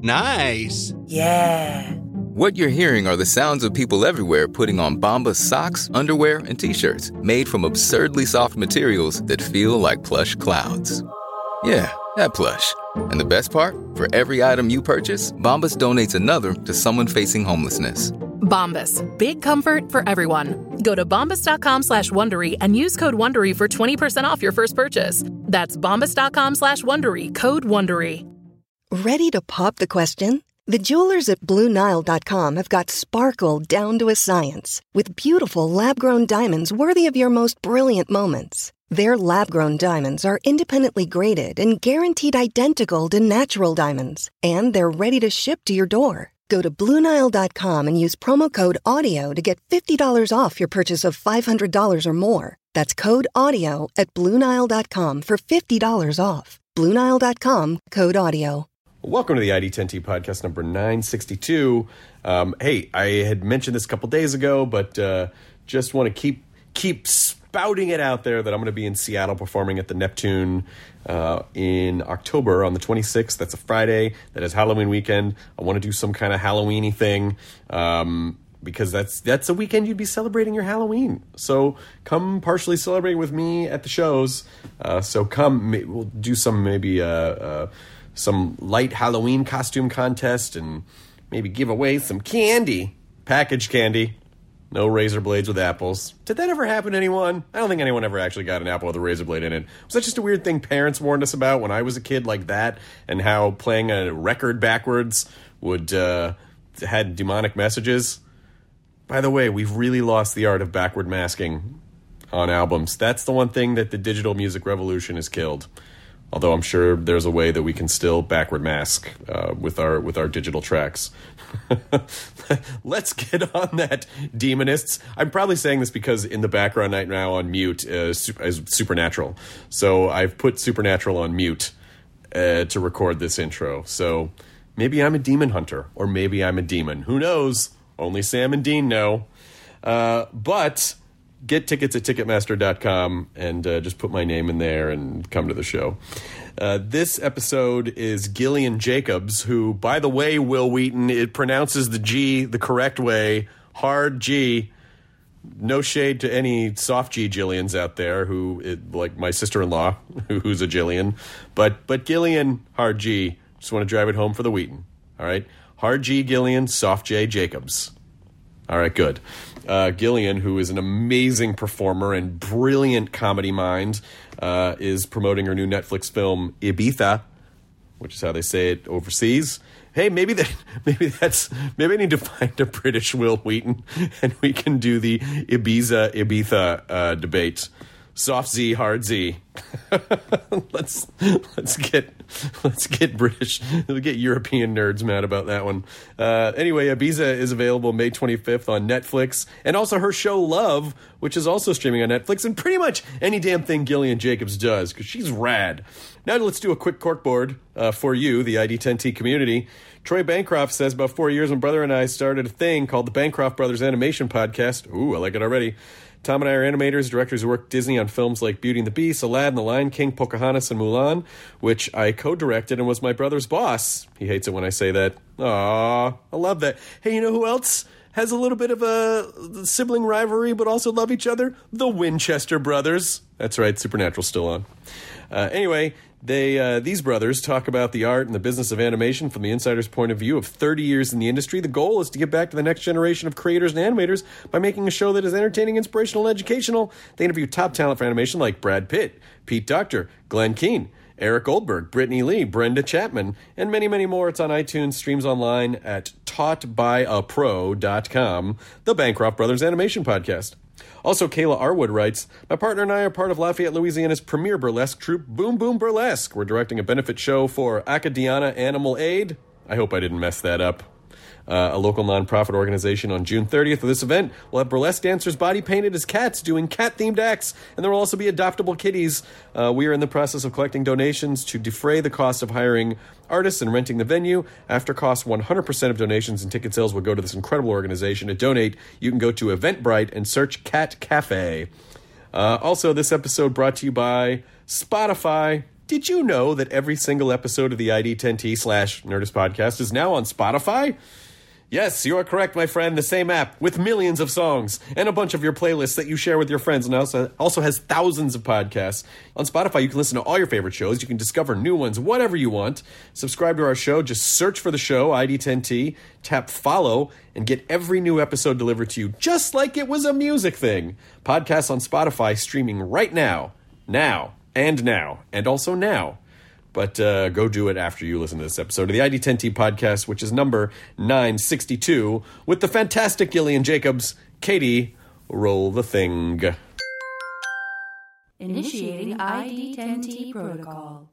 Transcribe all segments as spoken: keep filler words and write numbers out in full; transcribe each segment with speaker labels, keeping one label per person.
Speaker 1: Nice.
Speaker 2: Yeah.
Speaker 3: What you're hearing are the sounds of people everywhere putting on Bombas socks, underwear, and T-shirts made from absurdly soft materials that feel like plush clouds. Yeah, that plush. And the best part? For every item you purchase, Bombas donates another to someone facing homelessness.
Speaker 4: Bombas. Big comfort for everyone. Go to bombas.com slash Wondery and use code Wondery for twenty percent off your first purchase. That's bombas.com slash Wondery. Code Wondery.
Speaker 5: Ready to pop the question? The jewelers at Blue Nile dot com have got sparkle down to a science with beautiful lab-grown diamonds worthy of your most brilliant moments. Their lab-grown diamonds are independently graded and guaranteed identical to natural diamonds, and they're ready to ship to your door. Go to Blue Nile dot com and use promo code AUDIO to get fifty dollars off your purchase of five hundred dollars or more. That's code AUDIO at Blue Nile dot com for fifty dollars off. Blue Nile dot com, code AUDIO.
Speaker 6: Welcome to the I D ten T podcast number nine sixty-two. Um, hey, I had mentioned this a couple days ago, but uh, just want to keep keep spouting it out there that I'm going to be in Seattle performing at the Neptune uh, in October on the twenty-sixth. That's a Friday. That is Halloween weekend. I want to do some kind of Halloween-y thing um, because that's that's a weekend you'd be celebrating your Halloween. So come partially celebrate with me at the shows. Uh, so come, we'll do some maybe... Uh, uh, some light Halloween costume contest and maybe give away some candy. Packaged candy. No razor blades with apples. Did that ever happen to anyone? I don't think anyone ever actually got an apple with a razor blade in it. Was that just a weird thing parents warned us about when I was a kid like that? And how playing a record backwards would uh, had demonic messages? By the way, we've really lost the art of backward masking on albums. That's the one thing that the digital music revolution has killed. Although I'm sure there's a way that we can still backward mask uh, with our with our digital tracks. Let's get on that, demonists. I'm probably saying this because in the background right now on mute uh, is Supernatural. So I've put Supernatural on mute uh, to record this intro. So maybe I'm a demon hunter, or maybe I'm a demon. Who knows? Only Sam and Dean know. Uh, but... Get tickets at Ticketmaster dot com and uh, just put my name in there and come to the show. Uh, this episode is Gillian Jacobs, who, by the way, Will Wheaton, it pronounces the G the correct way, hard G. No shade to any soft G Jillians out there, who, it, like my sister-in-law, who's a Jillian. But, but Gillian, hard G, just want to drive it home for the Wheaton. All right? Hard G Gillian, soft J Jacobs. All right, good. Uh, Gillian, who is an amazing performer and brilliant comedy mind, uh, is promoting her new Netflix film Ibiza, which is how they say it overseas. Hey, maybe that, maybe that's maybe I need to find a British Will Wheaton, and we can do the Ibiza Ibiza uh, debate. Soft Z, hard Z. let's let's get let's get British, let's get European nerds mad about that one. Uh, anyway, Ibiza is available May twenty-fifth on Netflix, and also her show Love, which is also streaming on Netflix, and pretty much any damn thing Gillian Jacobs does, because she's rad. Now let's do a quick corkboard uh, for you, the I D ten T community. Troy Bancroft says, about four years, my brother and I started a thing called the Bancroft Brothers Animation Podcast. Ooh, I like it already. Tom and I are animators, directors who work Disney on films like Beauty and the Beast, Aladdin, The Lion King, Pocahontas, and Mulan, which I co-directed and was my brother's boss. He hates it when I say that. Aww, I love that. Hey, you know who else has a little bit of a sibling rivalry but also love each other? The Winchester brothers. That's right, Supernatural's still on. Uh, anyway, they uh, these brothers talk about the art and the business of animation from the insider's point of view of thirty years in the industry. The goal is to give back to the next generation of creators and animators by making a show that is entertaining, inspirational, and educational. They interview top talent for animation like Brad Pitt, Pete Docter, Glenn Keane, Eric Goldberg, Brittany Lee, Brenda Chapman, and many, many more. It's on iTunes, streams online at taught by a pro dot com, the Bancroft Brothers Animation Podcast. Also, Kayla Arwood writes, my partner and I are part of Lafayette, Louisiana's premier burlesque troupe, Boom Boom Burlesque. We're directing a benefit show for Acadiana Animal Aid. I hope I didn't mess that up. Uh, a local nonprofit organization on June thirtieth for this event. We'll have burlesque dancers body painted as cats doing cat-themed acts, and there will also be adoptable kitties. Uh, we are in the process of collecting donations to defray the cost of hiring artists and renting the venue. After cost, one hundred percent of donations and ticket sales will go to this incredible organization. To donate, you can go to Eventbrite and search Cat Cafe. Uh, also, this episode brought to you by Spotify. Did you know that every single episode of the I D ten T slash Nerdist podcast is now on Spotify? Yes, you are correct, my friend. The same app with millions of songs and a bunch of your playlists that you share with your friends, and also, also has thousands of podcasts. On Spotify, you can listen to all your favorite shows. You can discover new ones, whatever you want. Subscribe to our show. Just search for the show, I D ten T, tap follow, and get every new episode delivered to you just like it was a music thing. Podcasts on Spotify streaming right now. Now. And now. And also now. But uh, go do it after you listen to this episode of the I D ten T podcast, which is number nine sixty-two, with the fantastic Gillian Jacobs. Katie, roll the thing.
Speaker 1: Initiating I D ten T protocol.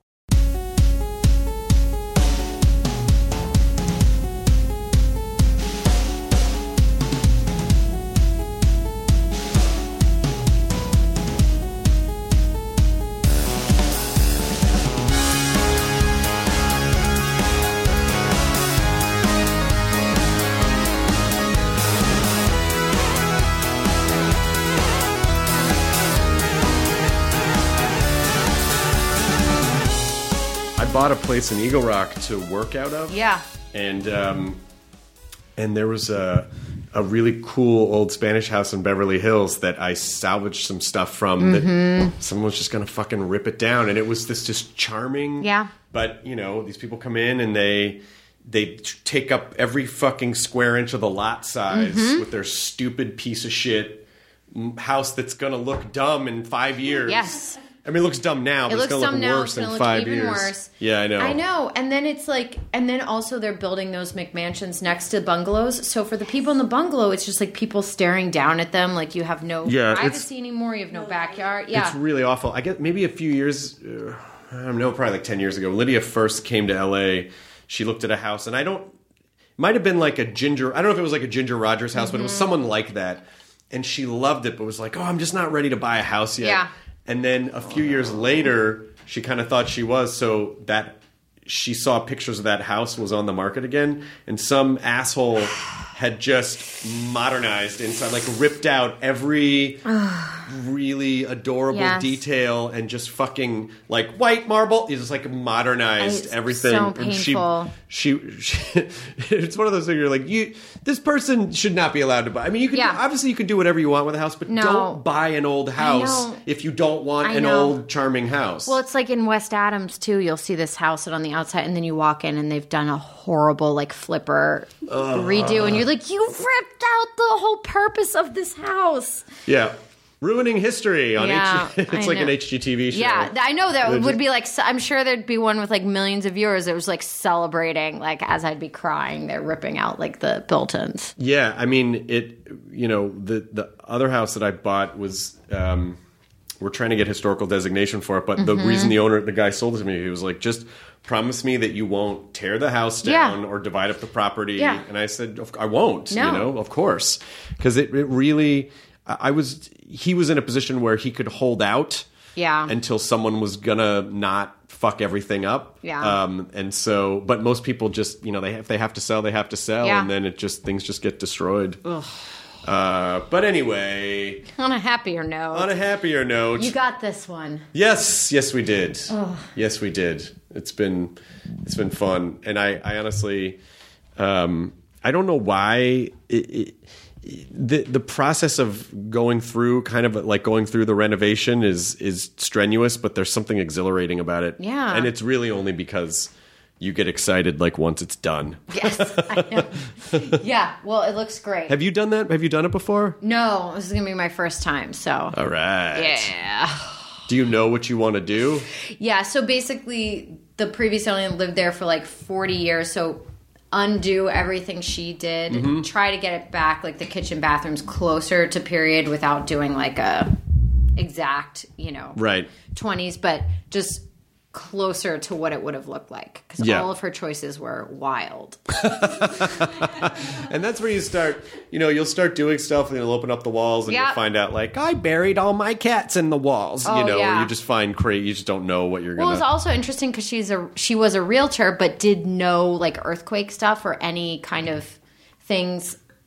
Speaker 6: Bought a place in Eagle Rock to work out of.
Speaker 2: Yeah.
Speaker 6: And um, and there was a a really cool old Spanish house in Beverly Hills that I salvaged some stuff from
Speaker 2: mm-hmm.
Speaker 6: that someone was just going to fucking rip it down. And it was this just charming.
Speaker 2: Yeah.
Speaker 6: But, you know, these people come in and they they take up every fucking square inch of the lot size mm-hmm. with their stupid piece of shit house that's going to look dumb in five years.
Speaker 2: Yes.
Speaker 6: I mean, it looks dumb now, but
Speaker 2: it
Speaker 6: it's going to look
Speaker 2: now,
Speaker 6: worse in
Speaker 2: look
Speaker 6: five
Speaker 2: even
Speaker 6: years.
Speaker 2: Worse.
Speaker 6: Yeah, I know.
Speaker 2: I know. And then it's like, and then also they're building those McMansions next to bungalows. So for the people in the bungalow, it's just like people staring down at them. Like you have no
Speaker 6: yeah,
Speaker 2: privacy anymore. You have no backyard. Yeah.
Speaker 6: It's really awful. I guess maybe a few years, uh, I don't know, probably like ten years ago, Lydia first came to L A. She looked at a house, and I don't, might have been like a Ginger, I don't know if it was like a Ginger Rogers house, mm-hmm. but it was someone like that. And she loved it, but was like, oh, I'm just not ready to buy a house yet.
Speaker 2: Yeah.
Speaker 6: And then a few years later, she kind of thought she was, so that she saw pictures of that house was on the market again, and some asshole had just modernized inside, like ripped out every really adorable
Speaker 2: yes.
Speaker 6: detail and just fucking like white marble. He just like modernized
Speaker 2: it's
Speaker 6: everything.
Speaker 2: So
Speaker 6: and
Speaker 2: painful.
Speaker 6: She, she, she, it's one of those things you're like, you, this person should not be allowed to buy. I mean, you can
Speaker 2: yeah.
Speaker 6: obviously you can do whatever you want with a house, but
Speaker 2: no.
Speaker 6: don't buy an old house if you don't want
Speaker 2: I
Speaker 6: an
Speaker 2: know.
Speaker 6: old charming house.
Speaker 2: Well, it's like in West Adams too. You'll see this house on the outside, and then you walk in, and they've done a horrible like flipper uh, redo, and you're like, you ripped out the whole purpose of this house.
Speaker 6: Yeah. Ruining history on
Speaker 2: yeah,
Speaker 6: H G. It's
Speaker 2: I
Speaker 6: like
Speaker 2: know.
Speaker 6: an H G T V show.
Speaker 2: Yeah, I know that
Speaker 6: They're
Speaker 2: would
Speaker 6: just,
Speaker 2: be like, I'm sure there'd be one with like millions of viewers. It was like celebrating, like as I'd be crying, they're ripping out like the built-ins.
Speaker 6: Yeah, I mean, it, you know, the, the other house that I bought was, um, we're trying to get historical designation for it, but the
Speaker 2: mm-hmm.
Speaker 6: reason the owner, the guy sold it to me, he was like, just promise me that you won't tear the house down
Speaker 2: yeah.
Speaker 6: or divide up the property.
Speaker 2: Yeah.
Speaker 6: And I said, I won't,
Speaker 2: no.
Speaker 6: you know, of course. Because it, it really, I was, he was in a position where he could hold out
Speaker 2: yeah.
Speaker 6: until someone was gonna not fuck everything up.
Speaker 2: Yeah.
Speaker 6: Um, and so, but most people just, you know, they if they have to sell, they have to sell,
Speaker 2: yeah.
Speaker 6: and then it just, things just get destroyed.
Speaker 2: Ugh.
Speaker 6: Uh, but anyway,
Speaker 2: on a happier note,
Speaker 6: on a happier note,
Speaker 2: you got this one.
Speaker 6: Yes, yes, we did.
Speaker 2: Oh.
Speaker 6: Yes, we did. It's been, it's been fun, and I, I honestly, um, I don't know why it, it, the the process of going through, kind of like going through the renovation, is is strenuous, but there's something exhilarating about it.
Speaker 2: Yeah,
Speaker 6: and it's really only because you get excited like once it's done.
Speaker 2: Yes, I know. Yeah, well, it looks great.
Speaker 6: Have you done that? Have you done it before?
Speaker 2: No, this is going to be my first time, so.
Speaker 6: All right.
Speaker 2: Yeah.
Speaker 6: Do you know what you want to do?
Speaker 2: Yeah, so basically, the previous owner lived there for like forty years, so undo everything she did,
Speaker 6: mm-hmm.
Speaker 2: try to get it back, like the kitchen, bathrooms closer to period without doing like a exact, you know,
Speaker 6: right
Speaker 2: twenties, but just closer to what it would have looked like, because
Speaker 6: yeah.
Speaker 2: all of her choices were wild.
Speaker 6: And that's where you start, you know, you'll start doing stuff and you'll open up the walls and
Speaker 2: yep.
Speaker 6: you'll find out like, I buried all my cats in the walls,
Speaker 2: oh,
Speaker 6: you know,
Speaker 2: yeah.
Speaker 6: or you just find crazy, you just don't know what you're
Speaker 2: well,
Speaker 6: going to.
Speaker 2: Well, it was also interesting because she's a she was a realtor, but did know like earthquake stuff or any kind of things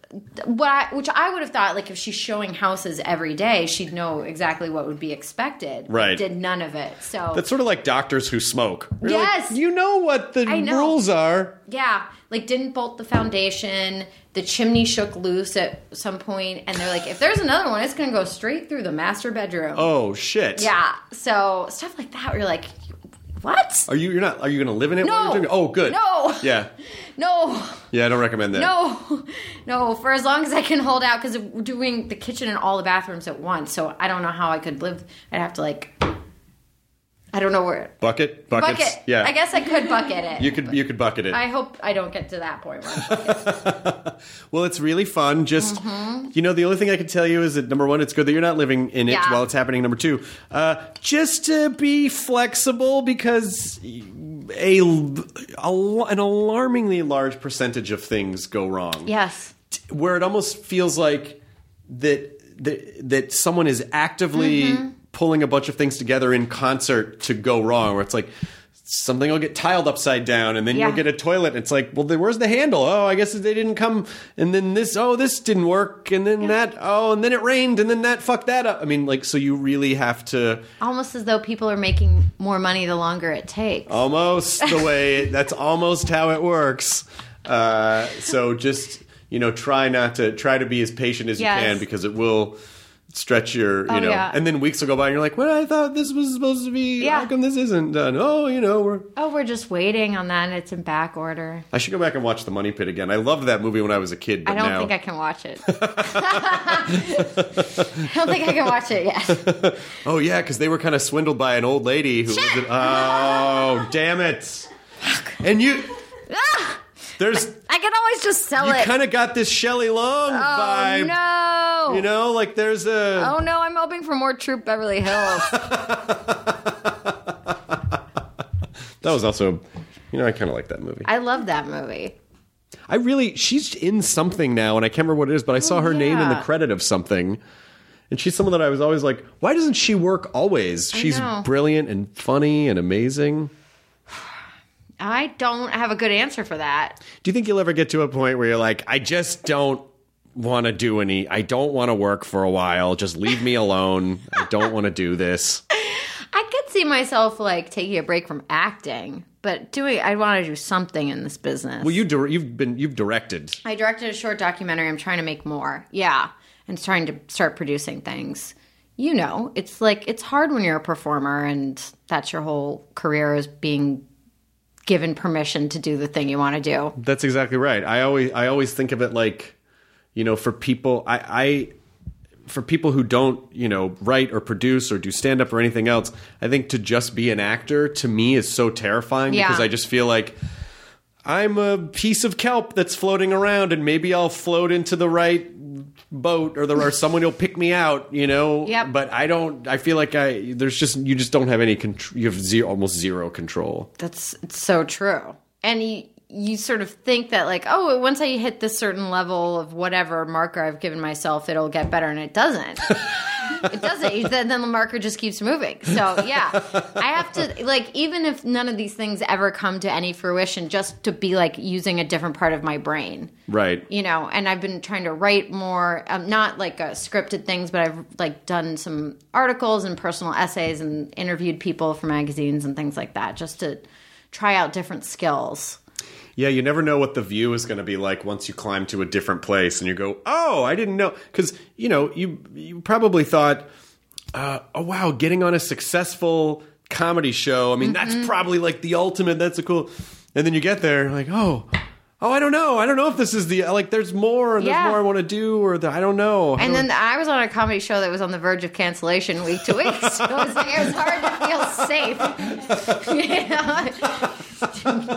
Speaker 2: what I, which I would have thought, like, if she's showing houses every day, she'd know exactly what would be expected.
Speaker 6: Right.
Speaker 2: Did none of it. So
Speaker 6: That's sort of like doctors who smoke. You're
Speaker 2: Yes.
Speaker 6: like, you know what the
Speaker 2: I know.
Speaker 6: rules are.
Speaker 2: yeah, like didn't bolt the foundation. The chimney shook loose at some point, and they're like, if there's another one, it's going to go straight through the master bedroom.
Speaker 6: Oh, shit.
Speaker 2: Yeah. So stuff like that, where you're like, what?
Speaker 6: Are you, you're not, are you going to live in it
Speaker 2: No.
Speaker 6: while you're doing it? Oh, good.
Speaker 2: No.
Speaker 6: Yeah.
Speaker 2: No.
Speaker 6: Yeah, I don't recommend that.
Speaker 2: No, no, for as long as I can hold out, because we're doing the kitchen and all the bathrooms at once, so I don't know how I could live. I'd have to, like, I don't know where.
Speaker 6: Bucket? Buckets?
Speaker 2: Bucket.
Speaker 6: Yeah.
Speaker 2: I guess I could bucket it.
Speaker 6: You could you could bucket it.
Speaker 2: I hope I don't get to that point where I'm bucket.
Speaker 6: Well, it's really fun. Just,
Speaker 2: Mm-hmm.
Speaker 6: you know, the only thing I can tell you is that, number one, it's good that you're not living in it
Speaker 2: Yeah.
Speaker 6: while it's happening. Number two, uh, just to be flexible, because a, a an alarmingly large percentage of things go wrong.
Speaker 2: Yes.
Speaker 6: Where it almost feels like that that, that someone is actively
Speaker 2: Mm-hmm.
Speaker 6: pulling a bunch of things together in concert to go wrong, where it's like something will get tiled upside down, and then
Speaker 2: Yeah.
Speaker 6: you'll get a toilet, and it's like, well, then where's the handle? Oh, I guess they didn't come, and then this, oh, this didn't work, and then that, oh, and then it rained, and then that fucked that up. I mean, like, so you really have to
Speaker 2: Almost as though people are making more money the longer it takes.
Speaker 6: almost the way, that's almost how it works. Uh, so just, you know, try not to, try to be as patient as
Speaker 2: Yes.
Speaker 6: you can, because it will stretch your, you
Speaker 2: Oh,
Speaker 6: know,
Speaker 2: yeah.
Speaker 6: and then weeks will go by and you're like, well, I thought this was supposed to be,
Speaker 2: Yeah.
Speaker 6: how come this isn't done? Oh, you know, we're,
Speaker 2: Oh, we're just waiting on that, and it's in back order.
Speaker 6: I should go back and watch The Money Pit again. I loved that movie when I was a kid, but
Speaker 2: I don't
Speaker 6: now,
Speaker 2: think I can watch it. I don't think I can watch it yet.
Speaker 6: oh yeah, because they were kind of swindled by an old lady who lived in, oh, damn it. And you,
Speaker 2: Ah!
Speaker 6: there's,
Speaker 2: I can always just sell
Speaker 6: you
Speaker 2: it.
Speaker 6: kind of got this Shelley Long
Speaker 2: oh,
Speaker 6: vibe.
Speaker 2: no.
Speaker 6: You know, like there's a,
Speaker 2: Oh no, I'm hoping for more Troop Beverly Hills.
Speaker 6: that was also, you know, I kind of like that movie.
Speaker 2: I love that movie.
Speaker 6: I really, she's in something now, and I can't remember what it is, but I saw her name in the
Speaker 2: yeah.
Speaker 6: credit of something. And she's someone that I was always like, why doesn't she work always?
Speaker 2: I
Speaker 6: She's
Speaker 2: know.
Speaker 6: brilliant and funny and amazing.
Speaker 2: I don't have a good answer for that.
Speaker 6: Do you think you'll ever get to a point where you're like, I just don't want to do any, I don't want to work for a while. Just leave me alone. I don't want to do this.
Speaker 2: I could see myself like taking a break from acting, but doing I want to do something in this business.
Speaker 6: Well, you dir- you've been, you've directed.
Speaker 2: I directed a short documentary. I'm trying to make more. Yeah. And trying to start producing things. You know, it's like, it's hard when you're a performer and that's your whole career, is being given permission to do the thing you want to do.
Speaker 6: That's exactly right. I always, I always think of it like, you know, for people, I, I, for people who don't, you know, write or produce or do stand up or anything else, I think to just be an actor to me is so terrifying,
Speaker 2: Yeah.
Speaker 6: because I just feel like I'm a piece of kelp that's floating around, and maybe I'll float into the right boat, or, the, or someone will pick me out, you know.
Speaker 2: Yep.
Speaker 6: But I don't. I feel like I there's just you just don't have any control. You have zero, almost zero control.
Speaker 2: That's it's so true. And you, you sort of think that like, oh, once I hit this certain level of whatever marker I've given myself, it'll get better, and it doesn't. It doesn't. Then, then the marker just keeps moving. So yeah, I have to like, even if none of these things ever come to any fruition, just to be like using a different part of my brain.
Speaker 6: Right.
Speaker 2: You know, and I've been trying to write more, um, not like uh, scripted things, but I've like done some articles and personal essays and interviewed people for magazines and things like that, just to try out different skills.
Speaker 6: Yeah, you never know what the view is going to be like once you climb to a different place and you go, oh, I didn't know. Because, you know, you you probably thought, uh, oh, wow, getting on a successful comedy show, I mean,
Speaker 2: Mm-hmm.
Speaker 6: that's probably like the ultimate, that's a cool. And then you get there, like, oh, oh, I don't know. I don't know if this is the, like, there's more, and
Speaker 2: Yeah.
Speaker 6: there's more I want to do, or the, I don't know.
Speaker 2: And then I was on a comedy show that was on the verge of cancellation week to week, so it was, like, it was hard to feel safe. You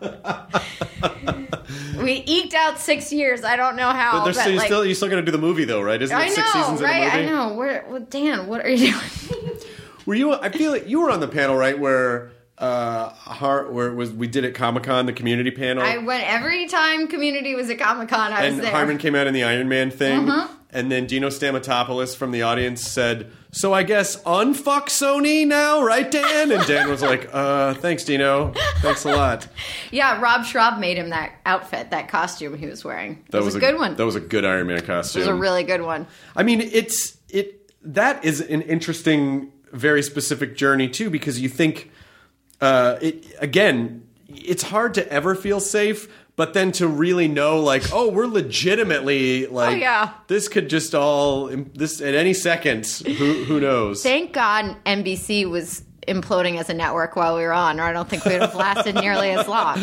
Speaker 2: know? We eked out six years. I don't know how.
Speaker 6: But there's
Speaker 2: but,
Speaker 6: still,
Speaker 2: like,
Speaker 6: still, you're still going to do the movie, though, right? Isn't it
Speaker 2: I
Speaker 6: six
Speaker 2: know,
Speaker 6: seasons
Speaker 2: right?
Speaker 6: of the
Speaker 2: I
Speaker 6: movie?
Speaker 2: know. Where, well, Dan, what are you doing?
Speaker 6: Were you? I feel like you were on the panel, right? Where uh, Har- where it was we did at Comic Con, the community panel.
Speaker 2: I went every time Community was at Comic Con. I was
Speaker 6: and
Speaker 2: there.
Speaker 6: Harmon came out in the Iron Man thing. and then Dino Stamatopoulos from the audience said, "So I guess unfuck Sony now, right, Dan?" And Dan was like, uh, thanks, Dino. Thanks a lot.
Speaker 2: Yeah, Rob Schraub made him that outfit, that costume he was wearing. That
Speaker 6: That
Speaker 2: was,
Speaker 6: was
Speaker 2: a good one.
Speaker 6: That was a good Iron Man costume.
Speaker 2: It was a really good one.
Speaker 6: I mean, it's it that is an interesting, very specific journey too, because you think, uh, it again, it's hard to ever feel safe. But then to really know, like, oh, we're legitimately, like,
Speaker 2: Oh, yeah.
Speaker 6: this could just all, this at any second, who who knows?
Speaker 2: Thank God N B C was imploding as a network while we were on, or I don't think we would have lasted nearly as long.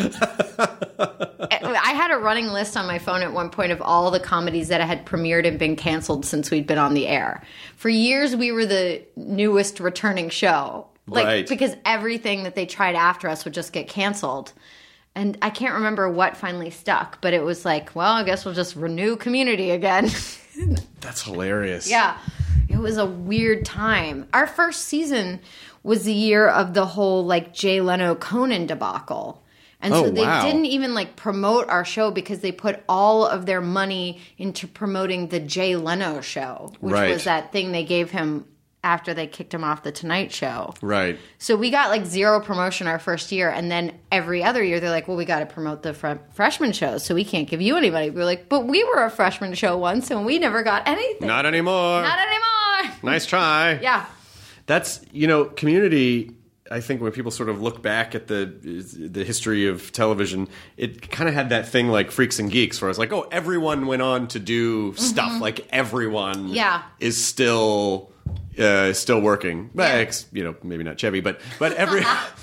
Speaker 2: I had a running list on my phone at one point of all the comedies that had premiered and been canceled since we'd been on the air. For years, we were the newest returning show. Like,
Speaker 6: Right.
Speaker 2: because everything that they tried after us would just get canceled. And I can't remember what finally stuck, but it was like, well, I guess we'll just renew Community again.
Speaker 6: That's hilarious.
Speaker 2: Yeah. It was a weird time. Our first season was the year of the whole, like, Jay Leno Conan debacle. And so
Speaker 6: Oh,
Speaker 2: they
Speaker 6: wow.
Speaker 2: didn't even, like, promote our show because they put all of their money into promoting the Jay Leno show, which
Speaker 6: Right.
Speaker 2: was that thing they gave him after they kicked him off The Tonight Show.
Speaker 6: Right.
Speaker 2: So we got, like, zero promotion our first year, and then every other year they're like, well, we got to promote the fr- freshman shows, so we can't give you anybody. We were like, but we were a freshman show once, and we never got anything.
Speaker 6: Not anymore.
Speaker 2: Not anymore.
Speaker 6: Nice try.
Speaker 2: Yeah.
Speaker 6: That's, you know, Community, I think when people sort of look back at the the history of television, it kind of had that thing like Freaks and Geeks, where it's like, oh, everyone went on to do stuff. Like everyone
Speaker 2: Yeah.
Speaker 6: is still uh, still working. Well,
Speaker 2: Yeah.
Speaker 6: ex- you know, maybe not Chevy, but but every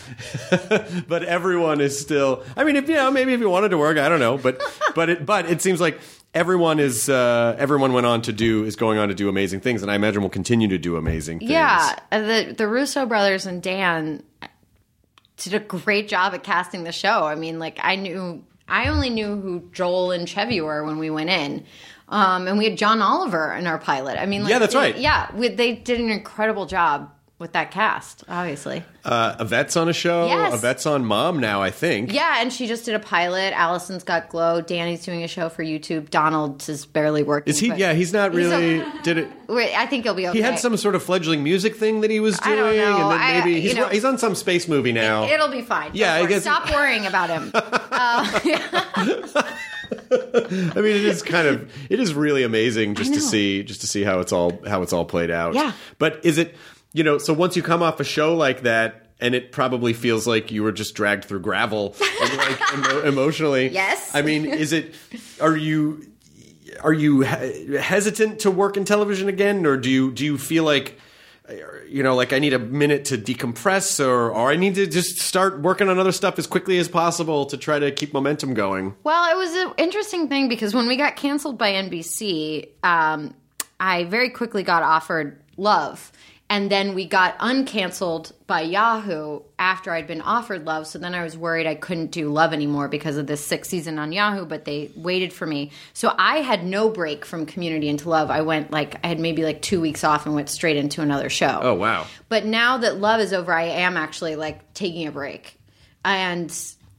Speaker 6: but everyone is still. I mean, if you know, maybe if you wanted to work, I don't know, but but it but it seems like everyone is uh, everyone went on to do is going on to do amazing things, and I imagine will continue to do amazing things.
Speaker 2: Yeah. Uh, The, the Russo brothers and Dan did a great job at casting the show. I mean, like, I knew, I only knew who Joel and Chevy were when we went in. Um, and we had John Oliver in our pilot. I mean, like,
Speaker 6: Yeah, that's
Speaker 2: they-
Speaker 6: right.
Speaker 2: Yeah. We, they did an incredible job with that cast, obviously.
Speaker 6: Uh, Yvette's on a show.
Speaker 2: Yes.
Speaker 6: Yvette's on Mom now, I think.
Speaker 2: Yeah, and she just did a pilot. Allison's got Glow. Danny's doing a show for YouTube. Donald is barely working.
Speaker 6: Is he?
Speaker 2: but-
Speaker 6: Yeah, he's not really.
Speaker 2: He's
Speaker 6: did it?
Speaker 2: Wait, I think he'll be okay.
Speaker 6: He had some sort of fledgling music thing that he was
Speaker 2: I
Speaker 6: doing,
Speaker 2: don't know.
Speaker 6: and then
Speaker 2: I-
Speaker 6: maybe
Speaker 2: you
Speaker 6: he's
Speaker 2: know-
Speaker 6: he's on some space movie now.
Speaker 2: It'll be fine. Don't
Speaker 6: Yeah, I
Speaker 2: worry.
Speaker 6: guess-
Speaker 2: Stop worrying about him. Uh,
Speaker 6: I mean, it is kind of it is really amazing just to
Speaker 2: know.
Speaker 6: see just to see how it's all how it's all played out.
Speaker 2: Yeah.
Speaker 6: But is it, you know, so once you come off a show like that, and it probably feels like you were just dragged through gravel, and like emo- emotionally.
Speaker 2: Yes.
Speaker 6: I mean, is it? Are you are you he- hesitant to work in television again, or do you do you feel like, you know, like I need a minute to decompress, or or I need to just start working on other stuff as quickly as possible to try to keep momentum going?
Speaker 2: well, it was an interesting thing because when we got canceled by N B C, um, I very quickly got offered Love. And then we got uncanceled by Yahoo after I'd been offered Love. So then I was worried I couldn't do Love anymore because of this sixth season on Yahoo, but they waited for me. So I had no break from Community into Love. I went like, I had maybe like two weeks off and went straight into another show.
Speaker 6: Oh, wow.
Speaker 2: But now that Love is over, I am actually like taking a break. And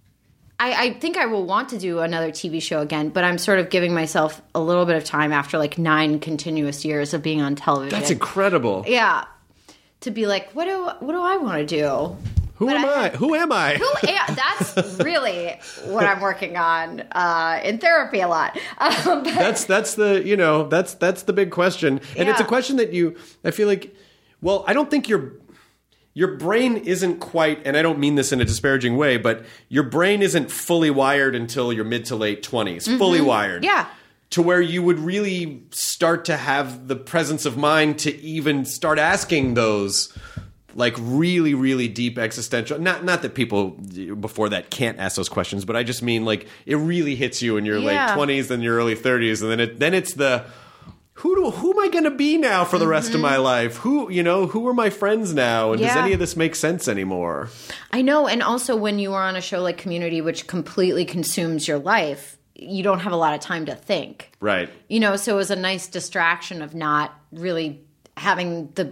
Speaker 2: I, I think I will want to do another T V show again, but I'm sort of giving myself a little bit of time after like nine continuous years of being on television.
Speaker 6: That's incredible.
Speaker 2: Yeah. To be like, what do what do I want to do?
Speaker 6: Who
Speaker 2: But
Speaker 6: am
Speaker 2: I-
Speaker 6: I? Who am I?
Speaker 2: Who am, that's really what I'm working on uh, in therapy a lot. Um, but-
Speaker 6: That's that's the you know that's that's the big question, and it's a
Speaker 2: Yeah.
Speaker 6: question that you I feel like. Well, I don't think your your brain isn't quite, and I don't mean this in a disparaging way, but your brain isn't fully wired until your mid to late twenties. Fully wired,
Speaker 2: Mm-hmm. Yeah.
Speaker 6: To where you would really start to have the presence of mind to even start asking those, like, really, really deep existential. Not not that people before that can't ask those questions, but I just mean like it really hits you in your
Speaker 2: Yeah.
Speaker 6: late twenties and your early thirties, and then it then it's the who do who am I going to be now for the rest of my life? Who you know who are my friends now? And does
Speaker 2: Mm-hmm. Yeah.
Speaker 6: any of this make sense anymore?
Speaker 2: I know, and also when you are on a show like Community, which completely consumes your life, you don't have a lot of time to think.
Speaker 6: Right.
Speaker 2: You know, so it was a nice distraction of not really having the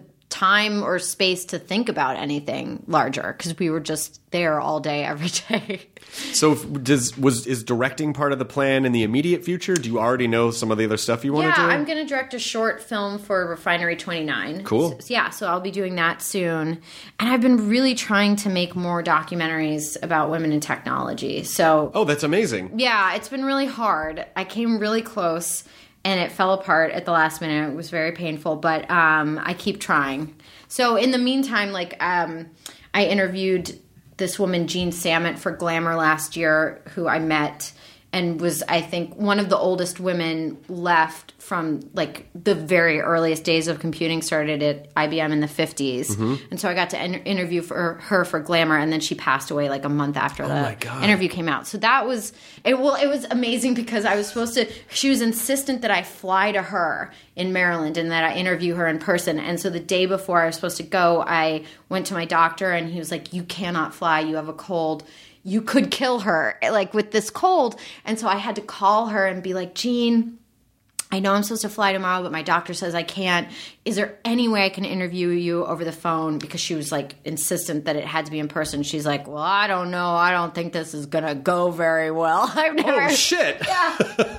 Speaker 2: time or space to think about anything larger because we were just there all day, every day.
Speaker 6: So does was is directing part of the plan in the immediate future? Do you already know some of the other stuff you want
Speaker 2: yeah,
Speaker 6: to do?
Speaker 2: I'm going to direct a short film for Refinery twenty-nine.
Speaker 6: Cool.
Speaker 2: So, yeah, so I'll be doing that soon. And I've been really trying to make more documentaries about women in technology. So
Speaker 6: Oh, that's amazing.
Speaker 2: yeah, it's been really hard. I came really close and it fell apart at the last minute. It was very painful, but um, I keep trying. So in the meantime, like um, I interviewed this woman, Jean Sammet, for Glamour last year, who I met and was, I think, one of the oldest women left from, like, the very earliest days of computing. Started at I B M in the fifties. Mm-hmm. And so I got to in- interview for her for Glamour, and then she passed away, like, a month after
Speaker 6: oh
Speaker 2: the
Speaker 6: my God.
Speaker 2: interview came out. So that was, it, well, it was amazing because I was supposed to, she was insistent that I fly to her in Maryland and that I interview her in person. And so the day before I was supposed to go, I went to my doctor, and he was like, you cannot fly, you have a cold. You could kill her, like, with this cold. And so I had to call her and be like, Jean, I know I'm supposed to fly tomorrow, but my doctor says I can't. Is there any way I can interview you over the phone? Because she was, like, insistent that it had to be in person. She's like, well, I don't know. I don't think this is going to go very well. I've never.
Speaker 6: Oh, shit.
Speaker 2: Yeah.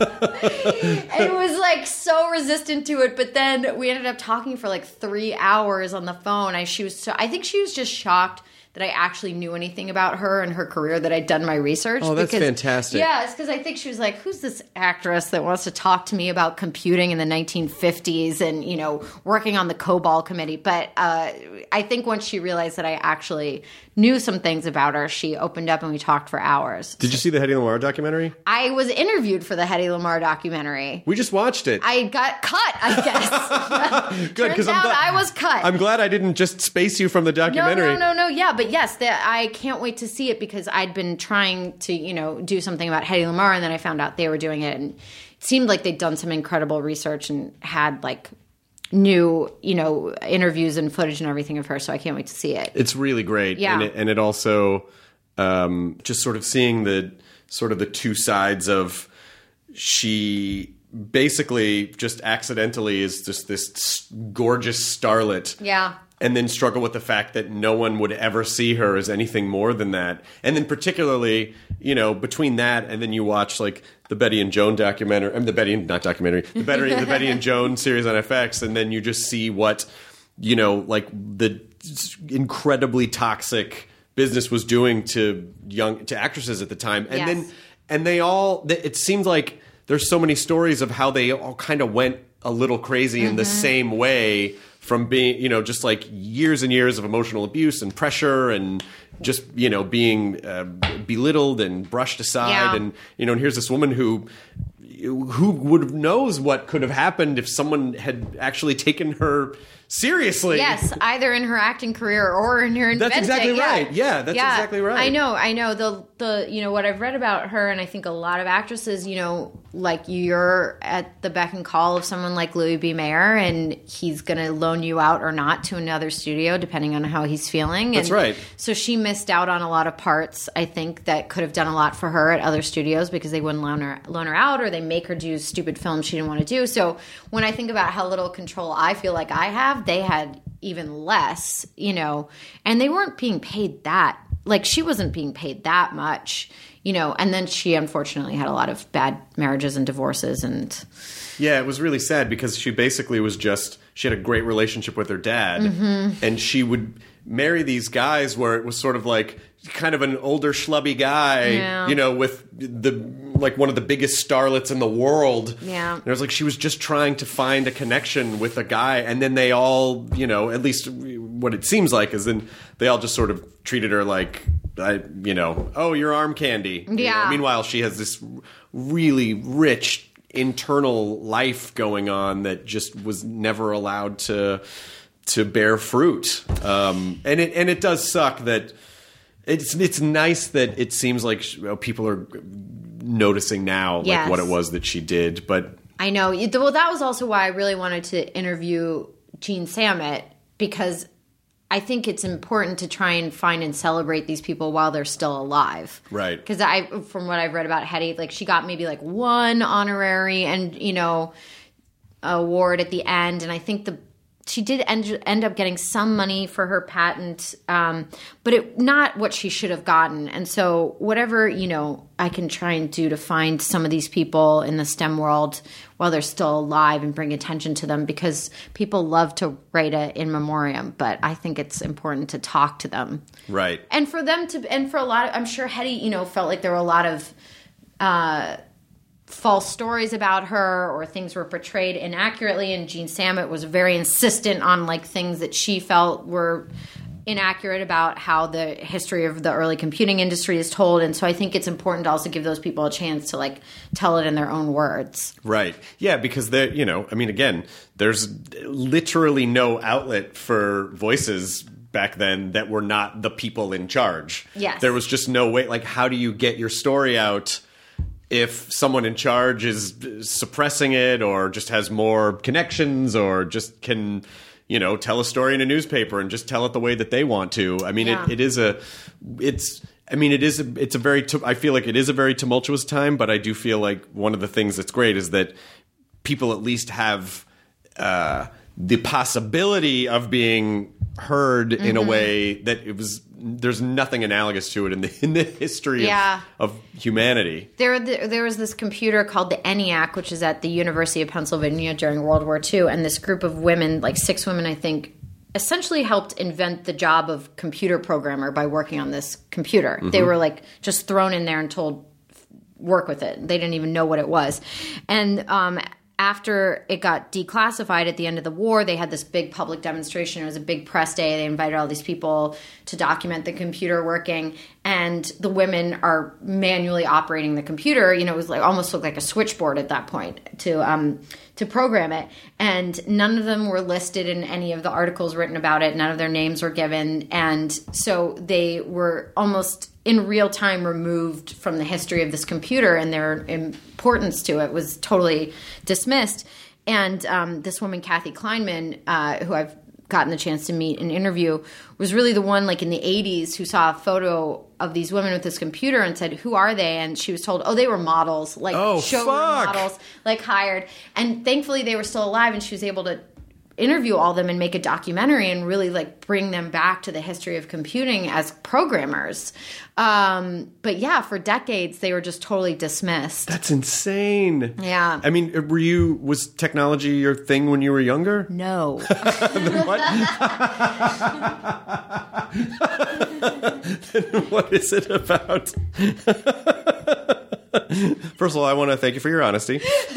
Speaker 2: It was, like, so resistant to it. But then we ended up talking for, like, three hours on the phone. I, she was so, I think she was just shocked that I actually knew anything about her and her career, that I'd done my research.
Speaker 6: Oh, that's
Speaker 2: because,
Speaker 6: fantastic.
Speaker 2: Yeah, it's because I think she was like, who's this actress that wants to talk to me about computing in the nineteen fifties and, you know, working on the COBOL committee? But uh, I think once she realized that I actually knew some things about her, she opened up and we talked for hours.
Speaker 6: Did you see the Hedy Lamarr documentary?
Speaker 2: I was interviewed for the Hedy Lamarr documentary.
Speaker 6: We just watched it.
Speaker 2: I got cut, I guess.
Speaker 6: Good, because
Speaker 2: Turns
Speaker 6: I'm
Speaker 2: out
Speaker 6: glad,
Speaker 2: I was cut.
Speaker 6: I'm glad I didn't just space you from the
Speaker 2: No,
Speaker 6: documentary.
Speaker 2: no, no, no. Yeah, but yes, the, I can't wait to see it because I'd been trying to, you know, do something about Hedy Lamarr, and then I found out they were doing it, and it seemed like they'd done some incredible research and had, like, new, you know, interviews and footage and everything of her. So I can't wait to see it.
Speaker 6: It's really great.
Speaker 2: Yeah.
Speaker 6: And it, and it also um, just sort of seeing the sort of the two sides of she basically just accidentally is just this gorgeous starlet.
Speaker 2: Yeah.
Speaker 6: And then struggle with the fact that no one would ever see her as anything more than that. And then particularly, you know, between that and then you watch like the Betty and Joan documentary, I mean, the Betty, not documentary, the Betty, the Betty and Joan series on F X, and then you just see what, you know, like the incredibly toxic business was doing to young, to actresses at the time. And
Speaker 2: Yes.
Speaker 6: then, and they all, it seems like there's so many stories of how they all kind of went a little crazy mm-hmm. in the same way. From being, you know, just like years and years of emotional abuse and pressure and just, you know, being uh, belittled and brushed aside.
Speaker 2: Yeah.
Speaker 6: And, you know, and here's this woman who who would knows what could have happened if someone had actually taken her seriously.
Speaker 2: Yes, either in her acting career or in her inventing.
Speaker 6: That's exactly
Speaker 2: yeah.
Speaker 6: right. Yeah, that's
Speaker 2: yeah.
Speaker 6: exactly right.
Speaker 2: I know, I know. The the you know what I've read about her, and I think a lot of actresses, you know, like you're at the beck and call of someone like Louis B. Mayer, and he's going to loan you out or not to another studio, depending on how he's feeling.
Speaker 6: That's
Speaker 2: and
Speaker 6: right.
Speaker 2: So she missed out on a lot of parts, I think, that could have done a lot for her at other studios because they wouldn't loan her loan her out, or they make her do stupid films she didn't want to do. So when I think about how little control I feel like I have, they had even less, you know, and they weren't being paid that, like she wasn't being paid that much, you know, and then she unfortunately had a lot of bad marriages and divorces. And
Speaker 6: yeah, it was really sad because she basically was just, she had a great relationship with her dad
Speaker 2: mm-hmm.
Speaker 6: and she would marry these guys where it was sort of like kind of an older schlubby guy,
Speaker 2: yeah.
Speaker 6: you know, with the like one of the biggest starlets in the world.
Speaker 2: Yeah.
Speaker 6: And it was like she was just trying to find a connection with a guy, and then they all, you know, at least what it seems like is then they all just sort of treated her like, I, you know, oh, you're arm candy. You
Speaker 2: Yeah.
Speaker 6: know? Meanwhile, she has this really rich internal life going on that just was never allowed to to bear fruit. Um, and it and it does suck that it's it's nice that it seems like people are noticing now like
Speaker 2: Yes.
Speaker 6: what it was that she did. But
Speaker 2: I know. Well, that was also why I really wanted to interview Jean Sammet, because I think it's important to try and find and celebrate these people while they're still alive.
Speaker 6: Right.
Speaker 2: Because I, from what I've read about Hedy, like she got maybe like one honorary and, you know, award at the end. And I think the she did end, end up getting some money for her patent, um, but it not what she should have gotten. And so whatever, you know, I can try and do to find some of these people in the STEM world while they're still alive and bring attention to them, because people love to write a in memoriam, but I think it's important to talk to them.
Speaker 6: Right.
Speaker 2: And for them to, and for a lot of, I'm sure Hetty, you know, felt like there were a lot of, uh, false stories about her, or things were portrayed inaccurately, and Jean Sammet was very insistent on like things that she felt were inaccurate about how the history of the early computing industry is told. And so I think it's important to also give those people a chance to like tell it in their own words.
Speaker 6: Right. Yeah, because they're, you know, I mean, again, there's literally no outlet for voices back then that were not the people in charge.
Speaker 2: Yes.
Speaker 6: There was just no way, like, how do you get your story out if someone in charge is suppressing it, or just has more connections, or just can, you know, tell a story in a newspaper and just tell it the way that they want to? I mean,
Speaker 2: Yeah.
Speaker 6: it, it is a, it's, I mean, it is, a, it's a very, tu- I feel like it is a very tumultuous time, but I do feel like one of the things that's great is that people at least have uh, the possibility of being heard mm-hmm. in a way that it was, there's nothing analogous to it in the in the history
Speaker 2: yeah.
Speaker 6: of, of humanity.
Speaker 2: There, there was this computer called the ENIAC, which is at the University of Pennsylvania during World War Two, and this group of women, like six women, I think, essentially helped invent the job of computer programmer by working on this computer. Mm-hmm. They were like just thrown in there and told, work with it. They didn't even know what it was. And um, after it got declassified at the end of the war, they had this big public demonstration. It was a big press day. They invited all these people to document the computer working. And the women are manually operating the computer. You know, it was like almost looked like a switchboard at that point to um, to program it. And none of them were listed in any of the articles written about it. None of their names were given. And so they were almost in real time removed from the history of this computer, and their importance to it was totally dismissed. And um, this woman, Kathy Kleinman, uh, who I've gotten the chance to meet and interview, was really the one, like in the eighties, who saw a photo of these women with this computer and said, who are they? And she was told, oh, they were models, like
Speaker 6: oh,
Speaker 2: showroom
Speaker 6: fuck.
Speaker 2: models, like hired. And thankfully they were still alive, and she was able to interview all of them and make a documentary and really like bring them back to the history of computing as programmers. Um, but yeah, for decades they were just totally dismissed.
Speaker 6: That's insane.
Speaker 2: Yeah.
Speaker 6: I mean, were you, was technology your thing when you were younger?
Speaker 2: No.
Speaker 6: Then what? Then what is it about? First of all, I want to thank you for your honesty.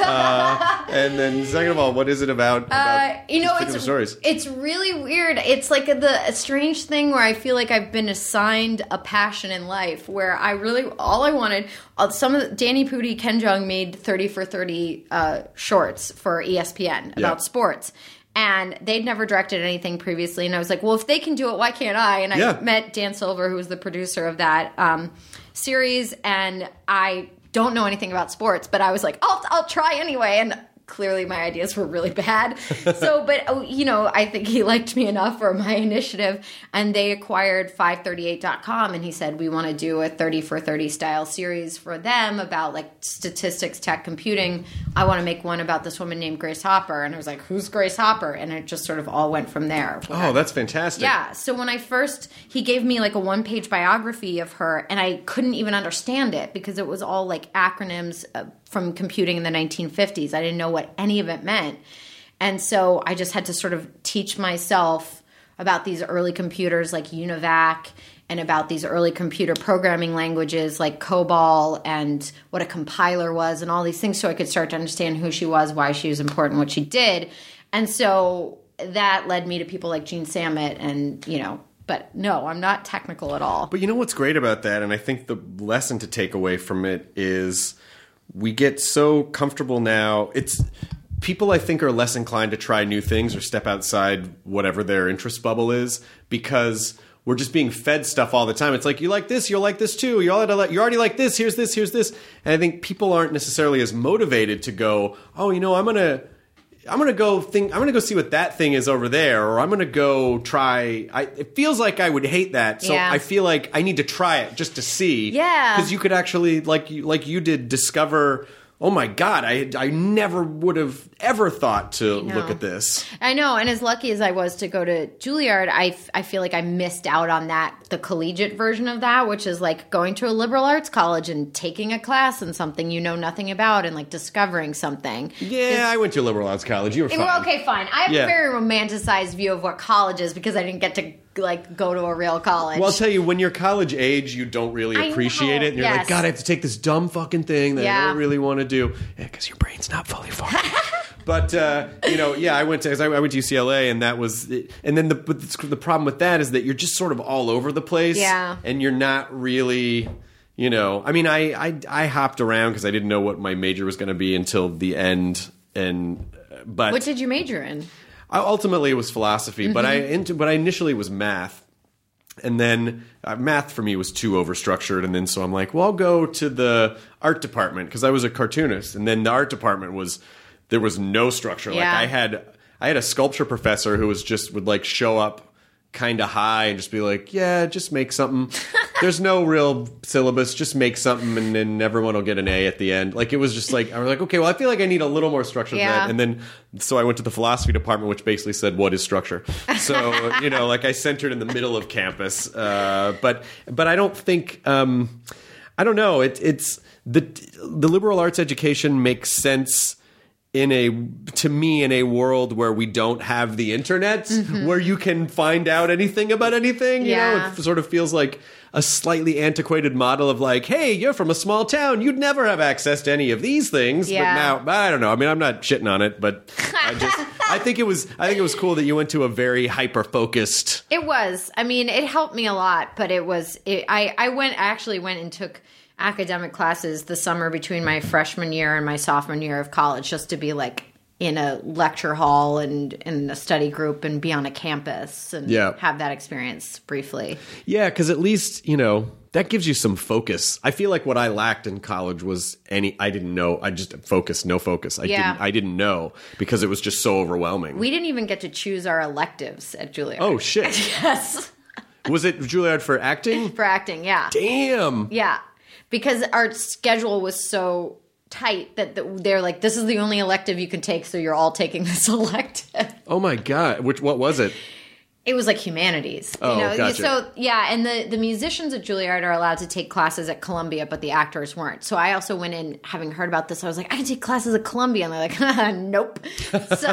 Speaker 6: Uh, and then second of all, what is it about, about
Speaker 2: uh, you know, it's,
Speaker 6: stories?
Speaker 2: It's really weird. It's like a, the a strange thing where I feel like I've been assigned a passion in life where I really, all I wanted, uh, some of the, Danny Pudi, Ken Jeong made thirty for thirty uh, shorts for E S P N about
Speaker 6: yeah.
Speaker 2: sports. And they'd never directed anything previously. And I was like, well, if they can do it, why can't I? And I
Speaker 6: yeah.
Speaker 2: met Dan Silver, who was the producer of that um, series. And I don't know anything about sports, but I was like, I'll, I'll try anyway. And clearly my ideas were really bad. So, but, you know, I think he liked me enough for my initiative. And they acquired five thirty-eight dot com. And he said, we want to do a thirty for thirty style series for them about like statistics, tech, computing. I want to make one about this woman named Grace Hopper. And I was like, who's Grace Hopper? And it just sort of all went from there.
Speaker 6: Oh, that's fantastic.
Speaker 2: Yeah. So when I first, he gave me like a one page biography of her, and I couldn't even understand it because it was all like acronyms uh, from computing in the nineteen fifties. I didn't know what any of it meant. And so I just had to sort of teach myself about these early computers like UNIVAC, and about these early computer programming languages like COBOL, and what a compiler was, and all these things, so I could start to understand who she was, why she was important, what she did. And so that led me to people like Jean Sammet, and, you know, but no, I'm not technical at all.
Speaker 6: But you know what's great about that, and I think the lesson to take away from it is we get so comfortable now. It's people, I think, are less inclined to try new things or step outside whatever their interest bubble is, because we're just being fed stuff all the time. It's like, you like this, you'll like this too. You already, you already like this, here's this, here's this. And I think people aren't necessarily as motivated to go, oh, you know, I'm going to I'm going to go think I'm going to go see what that thing is over there, or I'm going to go try. I, it feels like I would hate that. So
Speaker 2: yeah.
Speaker 6: I feel like I need to try it just to see.
Speaker 2: Yeah.
Speaker 6: Because you could actually, like you, like you did, discover oh my God, I I never would have ever thought to
Speaker 2: know.
Speaker 6: look at this.
Speaker 2: I know, and as lucky as I was to go to Juilliard, I, f- I feel like I missed out on that, the collegiate version of that, which is like going to a liberal arts college and taking a class in something you know nothing about and like discovering something.
Speaker 6: Yeah, I went to a liberal arts college. You were fine.
Speaker 2: Well, okay, fine. I have
Speaker 6: Yeah.
Speaker 2: a very romanticized view of what college is because I didn't get to like go to a real college.
Speaker 6: Well, I'll tell you, when you're college age, you don't really
Speaker 2: I
Speaker 6: appreciate
Speaker 2: know,
Speaker 6: it. And you're
Speaker 2: yes.
Speaker 6: like, God, I have to take this dumb fucking thing that I
Speaker 2: Yeah.
Speaker 6: don't really want to do. Yeah, because your brain's not fully formed. But, uh, you know, yeah, I went to 'cause I, I went to U C L A, and that was – and then the, but the problem with that is that you're just sort of all over the place.
Speaker 2: Yeah.
Speaker 6: And you're not really – you know, I mean, I, I, I hopped around because I didn't know what my major was going to be until the end. And but
Speaker 2: What did you major in?
Speaker 6: I, ultimately, it was philosophy,
Speaker 2: Mm-hmm.
Speaker 6: but I into, but I initially was math, and then uh, math for me was too overstructured, and then so I'm like, well, I'll go to the art department because I was a cartoonist, and then the art department was there was no structure.
Speaker 2: Yeah.
Speaker 6: Like I had I had a sculpture professor who was just would like show up kind of high and just be like, yeah, just make something. There's no real syllabus. Just make something, and then everyone will get an A at the end. Like it was just like I was like, okay, well, I feel like I need a little more structure than
Speaker 2: Yeah.
Speaker 6: that. And then so I went to the philosophy department, which basically said, "What is structure?" So you know, like I centered in the middle of campus. Uh, but but I don't think um, I don't know. It, it's the the liberal arts education makes sense. In a to me in a world where we don't have the internet, where you can find out anything about anything, you
Speaker 2: Yeah.
Speaker 6: know, it sort of feels like a slightly antiquated model of like, hey, you're from a small town, you'd never have access to any of these things.
Speaker 2: Yeah.
Speaker 6: But now, I don't know. I mean, I'm not shitting on it, but I just I think it was I think it was cool that you went to a very hyper focused.
Speaker 2: It was. I mean, it helped me a lot, but it was. It, I I went actually went and took academic classes the summer between my freshman year and my sophomore year of college, just to be like in a lecture hall and in a study group and be on a campus and
Speaker 6: Yeah.
Speaker 2: have that experience briefly.
Speaker 6: Yeah, because at least, you know, that gives you some focus. I feel like what I lacked in college was any I didn't know. I just focus, no focus. I
Speaker 2: Yeah.
Speaker 6: didn't I didn't know because it was just so overwhelming.
Speaker 2: We didn't even get to choose our electives at Juilliard.
Speaker 6: Oh shit.
Speaker 2: Yes.
Speaker 6: Was it Juilliard for acting?
Speaker 2: For acting, yeah.
Speaker 6: Damn.
Speaker 2: Yeah. Because our schedule was so tight that the, they're like, this is the only elective you can take, so you're all taking this elective.
Speaker 6: Oh my god. Which what was it?
Speaker 2: It was like humanities.
Speaker 6: Oh,
Speaker 2: you know?
Speaker 6: gotcha.
Speaker 2: So, yeah, and the, the musicians at Juilliard are allowed to take classes at Columbia, but the actors weren't. So I also went in, having heard about this, I was like, I can take classes at Columbia. And they're like, nope. So,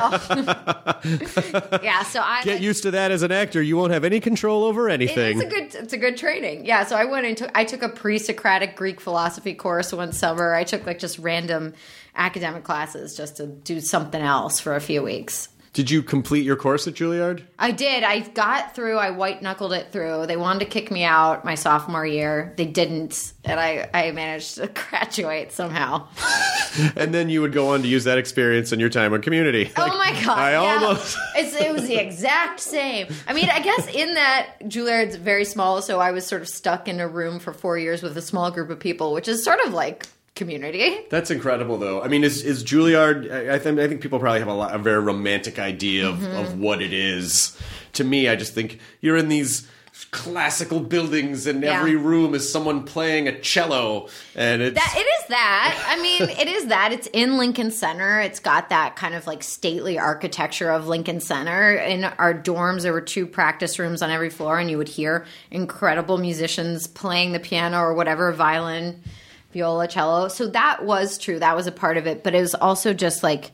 Speaker 2: yeah, so I...
Speaker 6: Get used to that as an actor. You won't have any control over anything.
Speaker 2: It's a good, it's a good training. Yeah, so I went and took, I took a pre-Socratic Greek philosophy course one summer. I took like just random academic classes just to do something else for a few weeks.
Speaker 6: Did you complete your course at Juilliard?
Speaker 2: I did. I got through. I white-knuckled it through. They wanted to kick me out my sophomore year. They didn't, and I, I managed to graduate somehow.
Speaker 6: And then you would go on to use that experience in your time on Community.
Speaker 2: Oh my God.
Speaker 6: I
Speaker 2: yeah.
Speaker 6: almost...
Speaker 2: It's, it was the exact same. I mean, I guess in that Juilliard's very small, so I was sort of stuck in a room for four years with a small group of people, which is sort of like Community.
Speaker 6: That's incredible, though. I mean, is is Juilliard? I, I think I think people probably have a, lot, a very romantic idea of,
Speaker 2: Mm-hmm.
Speaker 6: of what it is. To me, I just think you're in these classical buildings, and
Speaker 2: Yeah.
Speaker 6: every room is someone playing a cello, and it's
Speaker 2: That it is that. I mean, it is that. It's in Lincoln Center. It's got that kind of like stately architecture of Lincoln Center. In our dorms, there were two practice rooms on every floor, and you would hear incredible musicians playing the piano or whatever, violin, viola, cello. So that was true. That was a part of it. But it was also just like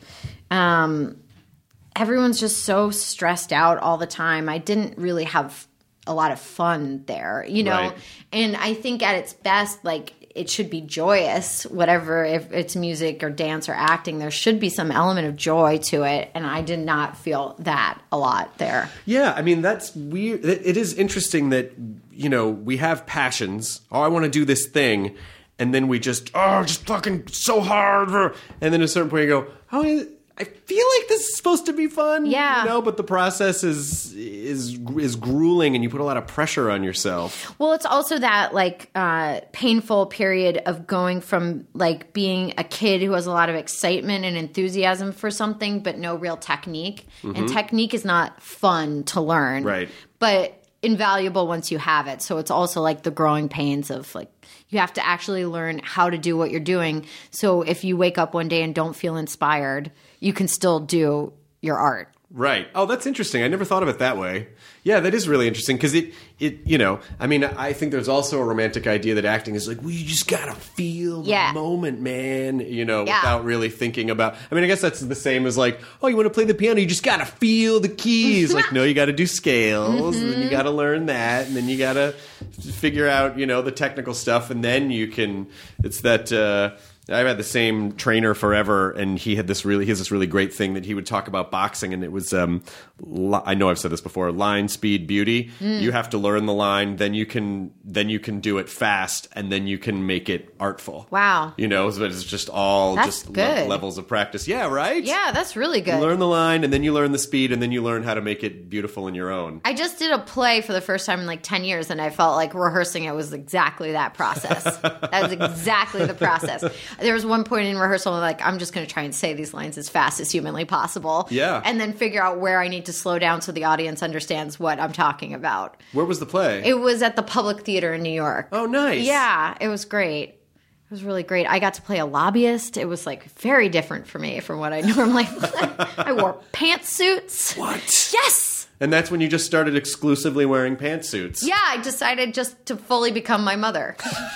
Speaker 2: um, everyone's just so stressed out all the time. I didn't really have a lot of fun there, you know?
Speaker 6: Right.
Speaker 2: And I think at its best, like, it should be joyous, whatever, if it's music or dance or acting, there should be some element of joy to it. And I did not feel that a lot there.
Speaker 6: Yeah, I mean, that's weird. It it is interesting that, you know, we have passions. Oh, I want to do this thing. And then we just, oh, just fucking so hard. And then at a certain point you go, oh, I feel like this is supposed to be fun.
Speaker 2: Yeah.
Speaker 6: You know, but the process is is is grueling, and you put a lot of pressure on yourself.
Speaker 2: Well, it's also that like uh, painful period of going from like being a kid who has a lot of excitement and enthusiasm for something, but no real technique. And technique is not fun to learn.
Speaker 6: Right.
Speaker 2: But invaluable once you have it. So it's also like the growing pains of like, you have to actually learn how to do what you're doing. So if you wake up one day and don't feel inspired, you can still do your art.
Speaker 6: Right. Oh, that's interesting. I never thought of it that way. Yeah, that is really interesting because it, it, you know, I mean, I think there's also a romantic idea that acting is like, well, you just gotta feel the
Speaker 2: Yeah.
Speaker 6: moment, man, you know,
Speaker 2: Yeah.
Speaker 6: without really thinking about, I mean, I guess that's the same as like, oh, you want to play the piano, you just gotta feel the keys. Like, no, you gotta do scales, and then you gotta learn that, and then you gotta figure out, you know, the technical stuff, and then you can, it's that, uh, I've had the same trainer forever, and he had this really he has this really great thing that he would talk about boxing, and it was um, li- I know I've said this before: line, speed, beauty. Mm. You have to learn the line, then you can then you can do it fast, and then you can make it artful.
Speaker 2: Wow,
Speaker 6: you know, so it's just all
Speaker 2: that's
Speaker 6: just
Speaker 2: good.
Speaker 6: le- levels of practice. Yeah, right.
Speaker 2: Yeah, that's really good.
Speaker 6: You learn the line, and then you learn the speed, and then you learn how to make it beautiful in your own.
Speaker 2: I just did a play for the first time in like ten years, and I felt like rehearsing it was exactly that process. That was exactly the process. There was one point in rehearsal, like, I'm just going to try and say these lines as fast as humanly possible.
Speaker 6: Yeah.
Speaker 2: And then figure out where I need to slow down so the audience understands what I'm talking about.
Speaker 6: Where was the play?
Speaker 2: It was at the Public Theater in New York.
Speaker 6: Oh, nice.
Speaker 2: Yeah, it was great. It was really great. I got to play a lobbyist. It was like very different for me from what I normally I wore pantsuits.
Speaker 6: What?
Speaker 2: Yes.
Speaker 6: And that's when you just started exclusively wearing pantsuits.
Speaker 2: Yeah, I decided just to fully become my mother.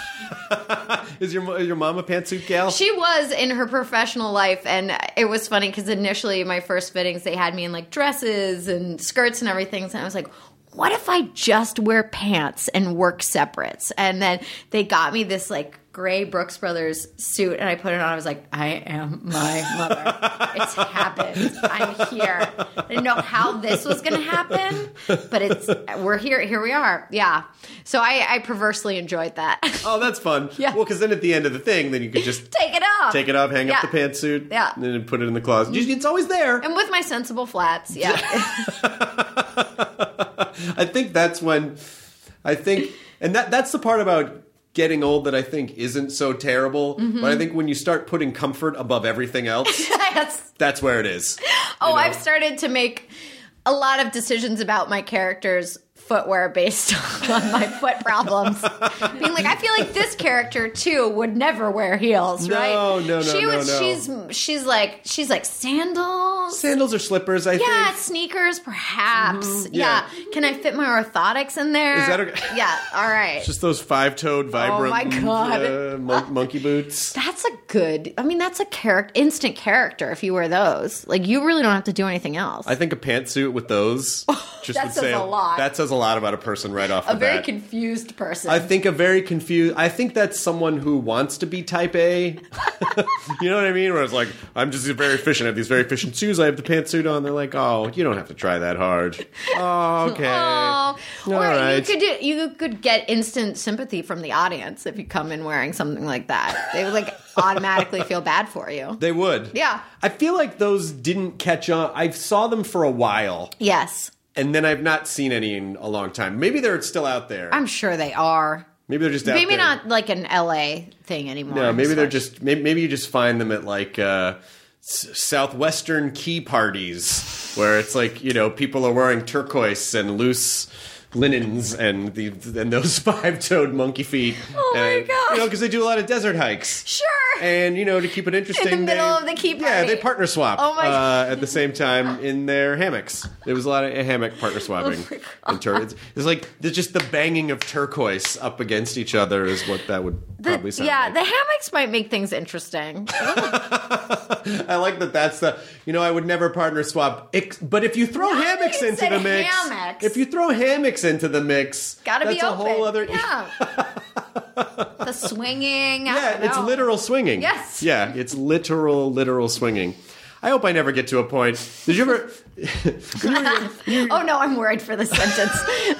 Speaker 6: Is your is your mom a pantsuit gal?
Speaker 2: She was in her professional life, and it was funny because initially my first fittings, they had me in like dresses and skirts and everything, and I was like, what if I just wear pants and work separates? And then they got me this like gray Brooks Brothers suit, and I put it on. I was like, I am my mother. It's happened. I'm here. I didn't know how this was going to happen, but it's we're here. Here we are. Yeah. So I, I perversely enjoyed that.
Speaker 6: Oh, that's fun.
Speaker 2: Yeah.
Speaker 6: Well, because then at the end of the thing, then you could just
Speaker 2: Take it off.
Speaker 6: take it off, hang
Speaker 2: Yeah.
Speaker 6: up the pantsuit,
Speaker 2: Yeah.
Speaker 6: and then put it in the closet. It's always there.
Speaker 2: And with my sensible flats. Yeah.
Speaker 6: I think that's when I think, and that that's the part about getting old that I think isn't so terrible.
Speaker 2: Mm-hmm.
Speaker 6: But I think when you start putting comfort above everything else,
Speaker 2: Yes.
Speaker 6: that's where it is.
Speaker 2: Oh,
Speaker 6: You know?
Speaker 2: I've started to make a lot of decisions about my character's footwear based on my foot problems. Being like, I feel like this character too would never wear heels,
Speaker 6: No,
Speaker 2: right?
Speaker 6: no, no,
Speaker 2: she
Speaker 6: no,
Speaker 2: was,
Speaker 6: no.
Speaker 2: She's she's like she's like sandals.
Speaker 6: Sandals or slippers, I
Speaker 2: Yeah,
Speaker 6: think.
Speaker 2: sneakers, perhaps.
Speaker 6: Mm-hmm. yeah.
Speaker 2: yeah. Can I fit my orthotics in there?
Speaker 6: Is that okay?
Speaker 2: Yeah, all right.
Speaker 6: Just those five-toed, vibrant
Speaker 2: my God.
Speaker 6: uh, mon- monkey boots.
Speaker 2: That's a good, I mean, that's a character, instant character if you wear those. Like, you really don't have to do anything else.
Speaker 6: I think a pantsuit with those just
Speaker 2: That
Speaker 6: would
Speaker 2: says
Speaker 6: say
Speaker 2: a lot.
Speaker 6: That says a lot about a person right off
Speaker 2: a
Speaker 6: the
Speaker 2: very
Speaker 6: bat.
Speaker 2: confused person.
Speaker 6: I think a very confused. I think that's someone who wants to be type A. You know what I mean? Where it's like, I'm just very efficient. I have these very efficient shoes. I have the pantsuit on. They're like, oh, you don't have to try that hard. Oh, okay.
Speaker 2: Oh,
Speaker 6: All
Speaker 2: or
Speaker 6: right.
Speaker 2: you could do, you could get instant sympathy from the audience if you come in wearing something like that. They would like automatically feel bad for you.
Speaker 6: They would.
Speaker 2: Yeah.
Speaker 6: I feel like those didn't catch on. I saw them for a while,
Speaker 2: Yes,
Speaker 6: and then I've not seen any in a long time. Maybe they're still out there.
Speaker 2: I'm sure they are.
Speaker 6: Maybe they're just out
Speaker 2: Maybe
Speaker 6: there.
Speaker 2: not like an L A thing anymore.
Speaker 6: No, maybe they're
Speaker 2: Slash-
Speaker 6: just maybe, maybe you just find them at like uh, s- southwestern key parties where it's like, you know, people are wearing turquoise and loose linens and the and those five-toed monkey feet.
Speaker 2: Oh my
Speaker 6: and,
Speaker 2: gosh.
Speaker 6: You know, because they do a lot of desert hikes.
Speaker 2: Sure.
Speaker 6: And, you know, to keep it interesting,
Speaker 2: middle
Speaker 6: they,
Speaker 2: of the key
Speaker 6: Yeah,
Speaker 2: party.
Speaker 6: they partner swap
Speaker 2: Oh my
Speaker 6: uh, at the same time in their hammocks. There was a lot of hammock partner swapping.
Speaker 2: Oh
Speaker 6: in tur- it's, it's like there's just the banging of turquoise up against each other is what that would
Speaker 2: The-
Speaker 6: probably sound
Speaker 2: yeah,
Speaker 6: like.
Speaker 2: the hammocks might make things interesting.
Speaker 6: I like that that's the, you know, I would never partner swap. Ex- but if you throw
Speaker 2: Now
Speaker 6: hammocks
Speaker 2: you
Speaker 6: into
Speaker 2: said
Speaker 6: the mix,
Speaker 2: hammocks.
Speaker 6: if you throw hammocks into the mix,
Speaker 2: Gotta
Speaker 6: that's
Speaker 2: be
Speaker 6: a
Speaker 2: open.
Speaker 6: whole other.
Speaker 2: Yeah. The swinging. I
Speaker 6: Yeah,
Speaker 2: don't
Speaker 6: it's
Speaker 2: know.
Speaker 6: literal swinging.
Speaker 2: Yes.
Speaker 6: Yeah, it's literal, literal swinging. I hope I never get to a point. Did you ever?
Speaker 2: Oh no, I'm worried for the sentence.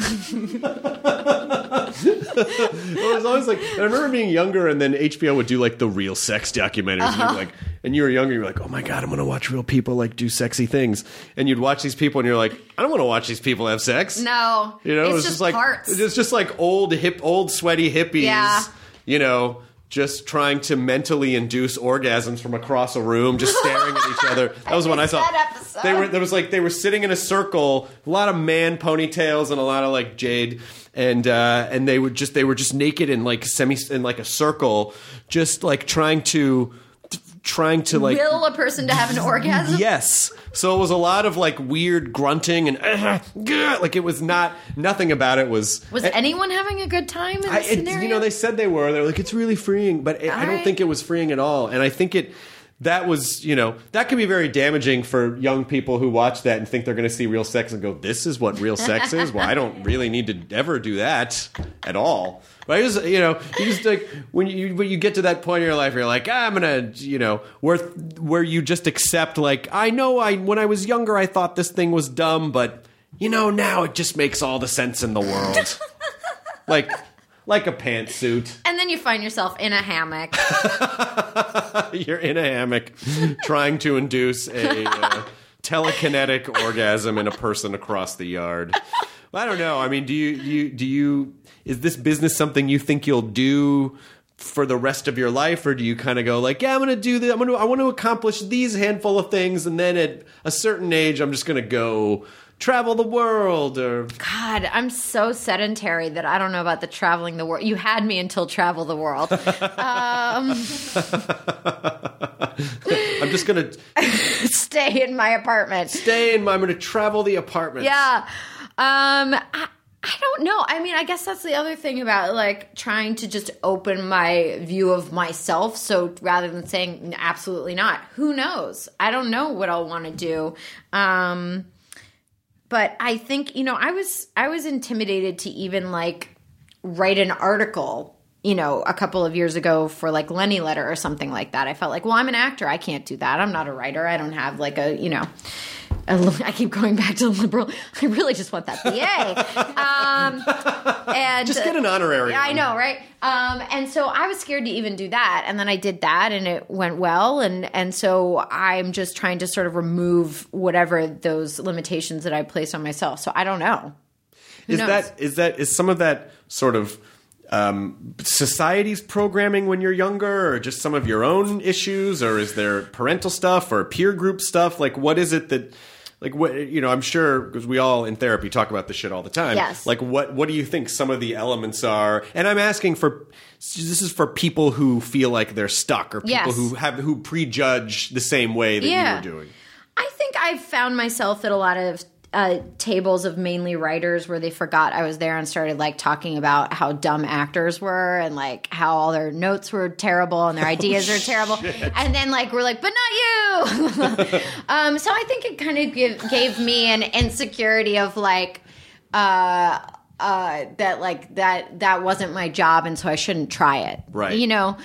Speaker 6: It was always like, I remember being younger, and then H B O would do like the real sex documentaries, and,
Speaker 2: Uh-huh.
Speaker 6: you're like, and you were younger, you're like, oh my god, I'm gonna watch real people like do sexy things, and you'd watch these people, and you're like, I don't want to watch these people have sex.
Speaker 2: No,
Speaker 6: You know,
Speaker 2: it's
Speaker 6: it was
Speaker 2: just,
Speaker 6: just like
Speaker 2: parts.
Speaker 6: it's just like old hip, old sweaty hippies.
Speaker 2: Yeah.
Speaker 6: You know, just trying to mentally induce orgasms from across a room, just staring at each other. That was
Speaker 2: I
Speaker 6: when I
Speaker 2: missed
Speaker 6: saw.
Speaker 2: that episode.
Speaker 6: They were. There was like they were sitting in a circle, a lot of man ponytails and a lot of like jade, and uh, and they were just they were just naked in like semi in like a circle, just like trying to trying to like
Speaker 2: will a person to have an orgasm?
Speaker 6: Yes. So it was a lot of like weird grunting and uh, gah, like it was not nothing about it was.
Speaker 2: Was anyone having a good time in this
Speaker 6: I, it,
Speaker 2: scenario?
Speaker 6: you know, they said they were. They were like, it's really freeing, but it, I don't
Speaker 2: right.
Speaker 6: think it was freeing at all. And I think it that was, you know, that can be very damaging for young people who watch that and think they're going to see real sex and go, this is what real sex is. Well, I don't really need to ever do that at all. But I just, you know, you just like when you when you get to that point in your life, you're like, ah, I'm gonna, you know, where where you just accept, like, I know, I when I was younger, I thought this thing was dumb, but you know, now it just makes all the sense in the world, like like a pantsuit.
Speaker 2: And then you find yourself in a hammock.
Speaker 6: You're in a hammock, trying to induce a uh, telekinetic orgasm in a person across the yard. I don't know. I mean, do you, do you, do you, is this business something you think you'll do for the rest of your life? Or do you kind of go like, yeah, I'm going to do this. I'm going to, I want to accomplish these handful of things. And then at a certain age, I'm just going to go travel the world or.
Speaker 2: God, I'm so sedentary that I don't know about the traveling the world. You had me until travel the world. um,
Speaker 6: I'm just going to
Speaker 2: stay in my apartment.
Speaker 6: stay in my, I'm going to travel the apartment.
Speaker 2: Yeah. Um, I, I don't know. I mean, I guess that's the other thing about like trying to just open my view of myself. So rather than saying absolutely not, who knows? I don't know what I'll want to do. Um, but I think, you know, I was, I was intimidated to even like write an article, you know, a couple of years ago for like Lenny Letter or something like that. I felt like, well, I'm an actor. I can't do that. I'm not a writer. I don't have like a, you know, I keep going back to liberal. I really just want that B A. Um, and
Speaker 6: Just get an honorary
Speaker 2: Yeah, I
Speaker 6: one.
Speaker 2: know, right? Um, and so I was scared to even do that. And then I did that and it went well. And, and so I'm just trying to sort of remove whatever those limitations that I placed on myself. So I don't know. Who
Speaker 6: Is
Speaker 2: knows?
Speaker 6: that is that is some of that sort of um, society's programming when you're younger, or just some of your own issues, or is there parental stuff or peer group stuff? Like, what is it that, like, what you know? I'm sure because we all in therapy talk about this shit all the time.
Speaker 2: Yes.
Speaker 6: Like, what what do you think some of the elements are? And I'm asking for this is for people who feel like they're stuck, or people
Speaker 2: Yes.
Speaker 6: who have who prejudge the same way that
Speaker 2: Yeah.
Speaker 6: you were doing.
Speaker 2: I think I've found myself at a lot of uh, tables of mainly writers where they forgot I was there and started like talking about how dumb actors were and like how all their notes were terrible and their ideas are terrible. And then like we're like, but not you. um, so I think it kind of give, gave me an insecurity of like, uh, uh, that like that that wasn't my job and so I shouldn't try it.
Speaker 6: Right.
Speaker 2: You know.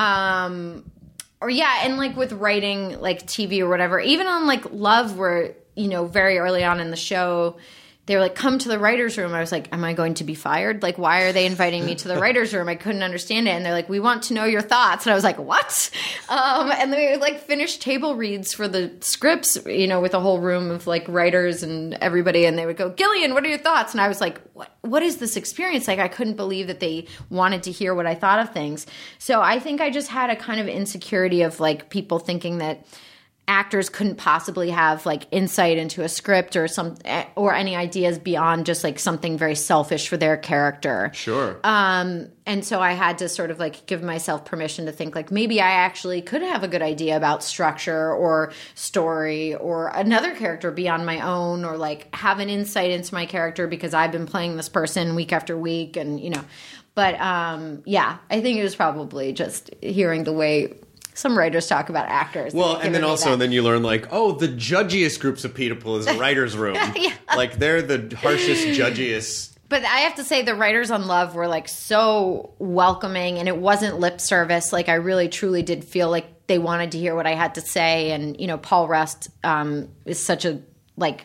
Speaker 2: Um, Or yeah, and like with writing like T V or whatever, even on like Love where, you know, very early on in the show, they were like, come to the writer's room. I was like, am I going to be fired? Like, why are they inviting me to the writer's room? I couldn't understand it. And they're like, we want to know your thoughts. And I was like, what? Um, and they would like finish table reads for the scripts, you know, with a whole room of like writers and everybody. And they would go, Gillian, what are your thoughts? And I was like, what? What is this experience? Like, I couldn't believe that they wanted to hear what I thought of things. So I think I just had a kind of insecurity of like people thinking that actors couldn't possibly have like insight into a script or some or any ideas beyond just like something very selfish for their character.
Speaker 6: Sure.
Speaker 2: Um, and so I had to sort of like give myself permission to think like maybe I actually could have a good idea about structure or story or another character beyond my own, or like have an insight into my character because I've been playing this person week after week, and you know. But um, yeah, I think it was probably just hearing the way some writers talk about actors.
Speaker 6: Well,
Speaker 2: They've
Speaker 6: and then
Speaker 2: given me
Speaker 6: also,
Speaker 2: that.
Speaker 6: then you learn like, oh, the judgiest groups of people is a writer's room.
Speaker 2: Yeah.
Speaker 6: Like they're the harshest, judgiest.
Speaker 2: But I have to say the writers on Love were like so welcoming, and it wasn't lip service. Like I really truly did feel like they wanted to hear what I had to say. And, you know, Paul Rust um, is such a like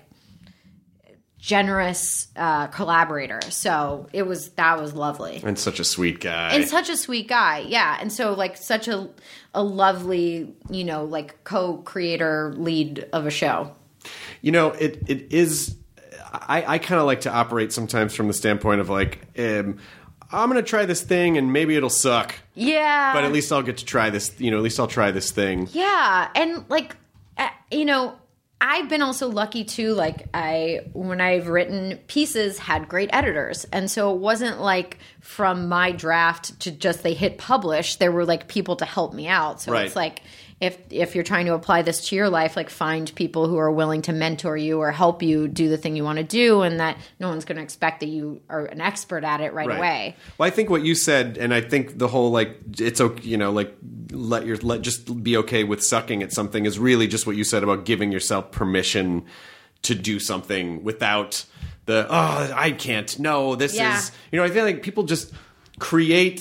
Speaker 2: generous uh, collaborator. So it was, that was lovely.
Speaker 6: And such a sweet guy.
Speaker 2: And such a sweet guy. Yeah. And so like such a, a lovely, you know, like co-creator lead of a show.
Speaker 6: You know, it it is. I, I kind of like to operate sometimes from the standpoint of like, um, I'm going to try this thing and maybe it'll suck.
Speaker 2: Yeah.
Speaker 6: But at least I'll get to try this, you know, at least I'll try this thing.
Speaker 2: Yeah. And like, uh, you know, I've been also lucky too. Like I, when I've written pieces, had great editors. And so it wasn't like from my draft to just they hit publish, there were like people to help me out. So
Speaker 6: right.
Speaker 2: it's like, if if you're trying to apply this to your life, like find people who are willing to mentor you or help you do the thing you want to do, and that no one's going to expect that you are an expert at it right,
Speaker 6: right
Speaker 2: away.
Speaker 6: Well, I think what you said, and I think the whole like it's okay, you know, like let your let just be okay with sucking at something is really just what you said about giving yourself permission to do something without the oh I can't no this
Speaker 2: Yeah.
Speaker 6: is you know I feel like people just create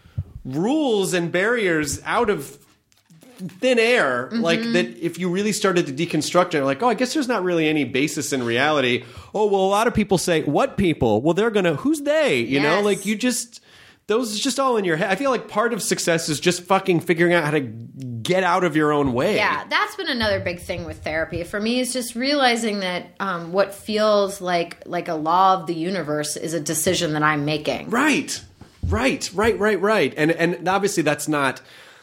Speaker 6: rules and barriers out of thin air,
Speaker 2: Mm-hmm.
Speaker 6: like that if you really started to deconstruct it, like, oh, I guess there's not really any basis in reality. Oh, well, a lot of people say, what people? Well, they're going to, who's they? You know,
Speaker 2: Yes.
Speaker 6: like you just, those is just all in your head. I feel like part of success is just fucking figuring out how to get out of your own way.
Speaker 2: Yeah, that's been another big thing with therapy for me is just realizing that um, what feels like like a law of the universe is a decision that I'm making.
Speaker 6: Right, right, right, right, right. And and obviously that's not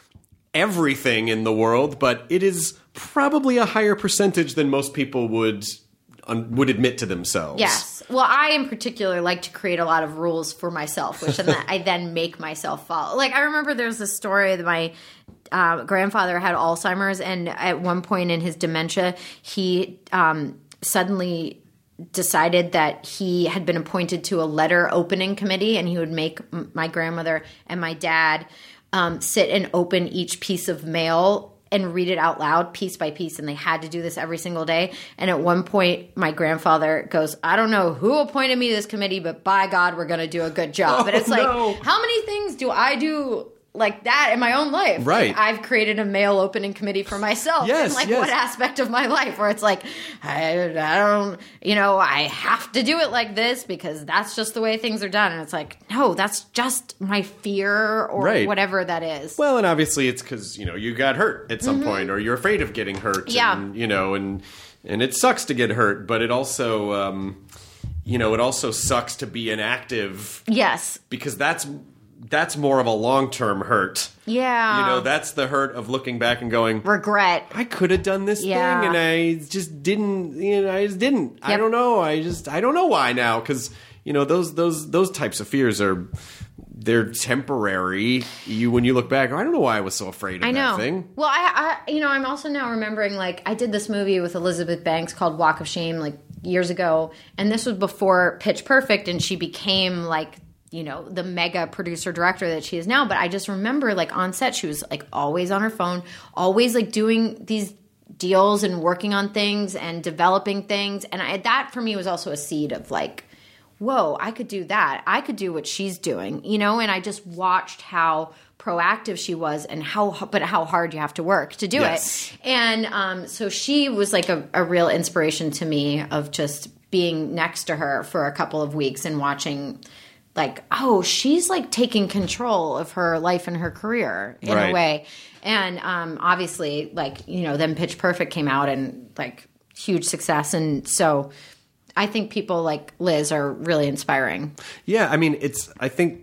Speaker 6: everything in the world, but it is probably a higher percentage than most people would un, would admit to themselves.
Speaker 2: Yes. Well, I in particular like to create a lot of rules for myself, which then I then make myself follow. Like I remember there's this story that my uh, grandfather had Alzheimer's, and at one point in his dementia, he um, suddenly decided that he had been appointed to a letter opening committee, and he would make m- my grandmother and my dad Um, sit and open each piece of mail and read it out loud piece by piece. And they had to do this every single day. And at one point, my grandfather goes, I don't know who appointed me to this committee, but by God, we're going to do a good job.
Speaker 6: Oh,
Speaker 2: and it's like,
Speaker 6: no.
Speaker 2: how many things do I do like that in my own life?
Speaker 6: Right.
Speaker 2: Like, I've created a mail opening committee for myself.
Speaker 6: Yes,
Speaker 2: in like
Speaker 6: yes.
Speaker 2: what aspect of my life where it's like, I, I don't, you know, I have to do it like this because that's just the way things are done. And it's like, no, that's just my fear or
Speaker 6: Right.
Speaker 2: whatever that is.
Speaker 6: Well, and obviously it's because, you know, you got hurt at some point or you're afraid of getting hurt.
Speaker 2: Mm-hmm. Yeah.
Speaker 6: And, you know, and and it sucks to get hurt, but it also, um, you know, it also sucks to be inactive
Speaker 2: Yes.
Speaker 6: because that's that's more of a long-term hurt.
Speaker 2: Yeah.
Speaker 6: You know, that's the hurt of looking back and going,
Speaker 2: Regret.
Speaker 6: I could have done this
Speaker 2: Yeah.
Speaker 6: thing and I just didn't, you know, I just didn't. I
Speaker 2: Yep.
Speaker 6: don't know. I just, I don't know why now. Cause, you know, those, those, those types of fears are, they're temporary. You, when you look back, I don't know why I was so afraid of
Speaker 2: I know.
Speaker 6: that thing.
Speaker 2: Well, I, I, you know, I'm also now remembering, like, I did this movie with Elizabeth Banks called Walk of Shame, like, years ago. And this was before Pitch Perfect, and she became, like, you know, the mega producer director that she is now. But I just remember, like, on set, she was, like, always on her phone, always, like, doing these deals and working on things and developing things. And I, that, for me, was also a seed of, like, whoa, I could do that. I could do what she's doing, you know? And I just watched how proactive she was and how, but how hard you have to work to do
Speaker 6: Yes.
Speaker 2: it. And um, so she was like a, a real inspiration to me of just being next to her for a couple of weeks and watching like, oh, she's like taking control of her life and her career in
Speaker 6: Right.
Speaker 2: a way. And um, obviously, like, you know, then Pitch Perfect came out and like huge success. And so I think people like Liz are really inspiring.
Speaker 6: Yeah, I mean, it's, I think